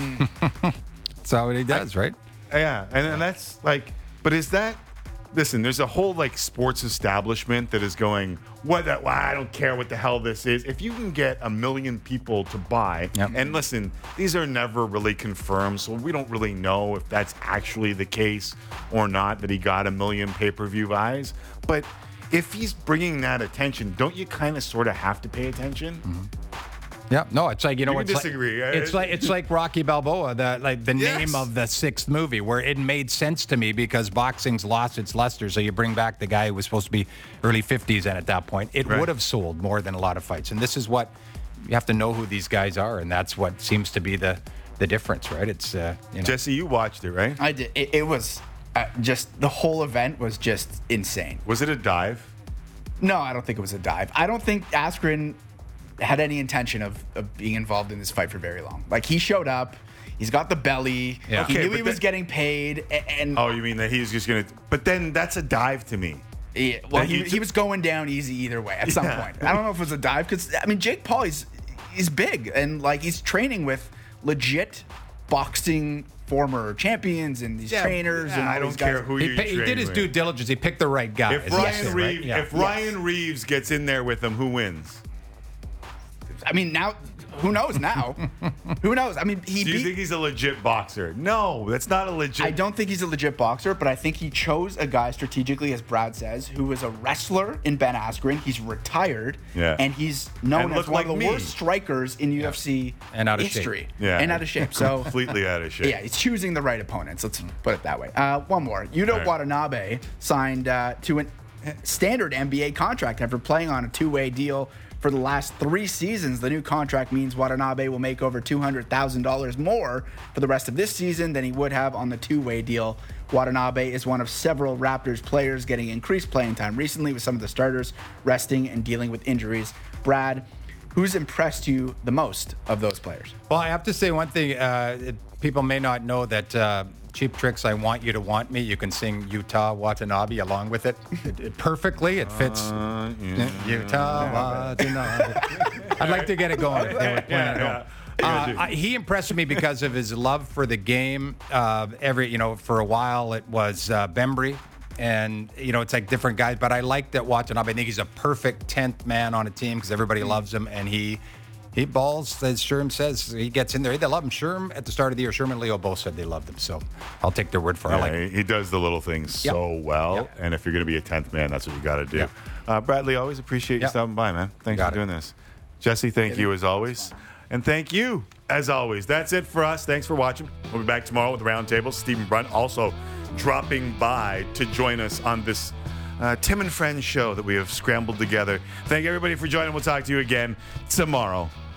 That's how he does, right? Yeah, and that's like, but is that? Listen, there's a whole like sports establishment that is going, I don't care what the hell this is. If you can get 1 million people to buy, and listen, these are never really confirmed, so we don't really know if that's actually the case or not, that he got 1 million pay-per-view buys. But if he's bringing that attention, don't you kind of sort of have to pay attention? Mm-hmm. Yeah, no, it's like, You can it's disagree. Like, it's like Rocky Balboa, the name of the 6th movie, where it made sense to me because boxing's lost its luster. So you bring back the guy who was supposed to be early 50s, and at that point, it would have sold more than a lot of fights. And this is what you have to know who these guys are, and that's what seems to be the difference, right? It's Jesse, you watched it, right? I did. It was just the whole event was just insane. Was it a dive? No, I don't think it was a dive. I don't think Askren had any intention of being involved in this fight for very long. Like, he showed up, he's got the belly, Yeah. he Okay, knew but he was getting paid, and Oh, you mean that he's just going to... But then that's a dive to me. yeah, well, That he was going down easy either way at some point. I don't know if it was a dive, because, I mean, Jake Paul, he's big, and, like, he's training with legit boxing former champions and these trainers. And all I don't these guys. care who he you did his due diligence. He picked the right guy. If Ryan Reeves gets in there with him, who wins? I mean, now, who knows now? Who knows? I mean, Do you think he's a legit boxer? No, that's not a legit. I don't think he's a legit boxer, but I think he chose a guy strategically, as Brad says, who was a wrestler in Ben Askren. He's retired, and he's known And as looked one of like the me. worst strikers in UFC And out of history. shape. Yeah. And out of shape. So completely out of shape. yeah, he's choosing the right opponents. Let's put it that way. One more. Yuto Watanabe signed to a standard NBA contract after playing on a two-way deal for the last 3 seasons. The new contract means Watanabe will make over $200,000 more for the rest of this season than he would have on the two-way deal. Watanabe is one of several Raptors players getting increased playing time recently, with some of the starters resting and dealing with injuries. Brad, who's impressed you the most of those players? Well, I have to say one thing. People may not know that Cheap Tricks, I Want You to Want Me, you can sing Utah Watanabe along with it. It perfectly. It fits. Utah Watanabe. I'd like to get it going. If they were playing at home. He impressed me because of his love for the game. For a while it was Bembry, and it's like different guys. But I like that Watanabe. I think he's a perfect 10th man on a team because everybody loves him, and he balls, as Sherm says. He gets in there. They love him. Sherm at the start of the year, Sherm and Leo both said they loved him. So I'll take their word for it. Yeah, he does the little things so well, and if you're going to be a 10th man, that's what you got to do. Bradley, always appreciate you stopping by, man. Thanks for doing this. Jesse, thank you as always. And thank you, as always. That's it for us. Thanks for watching. We'll be back tomorrow with the Roundtable. Stephen Brunt also dropping by to join us on this Tim and Friends show that we have scrambled together. Thank everybody for joining. We'll talk to you again tomorrow.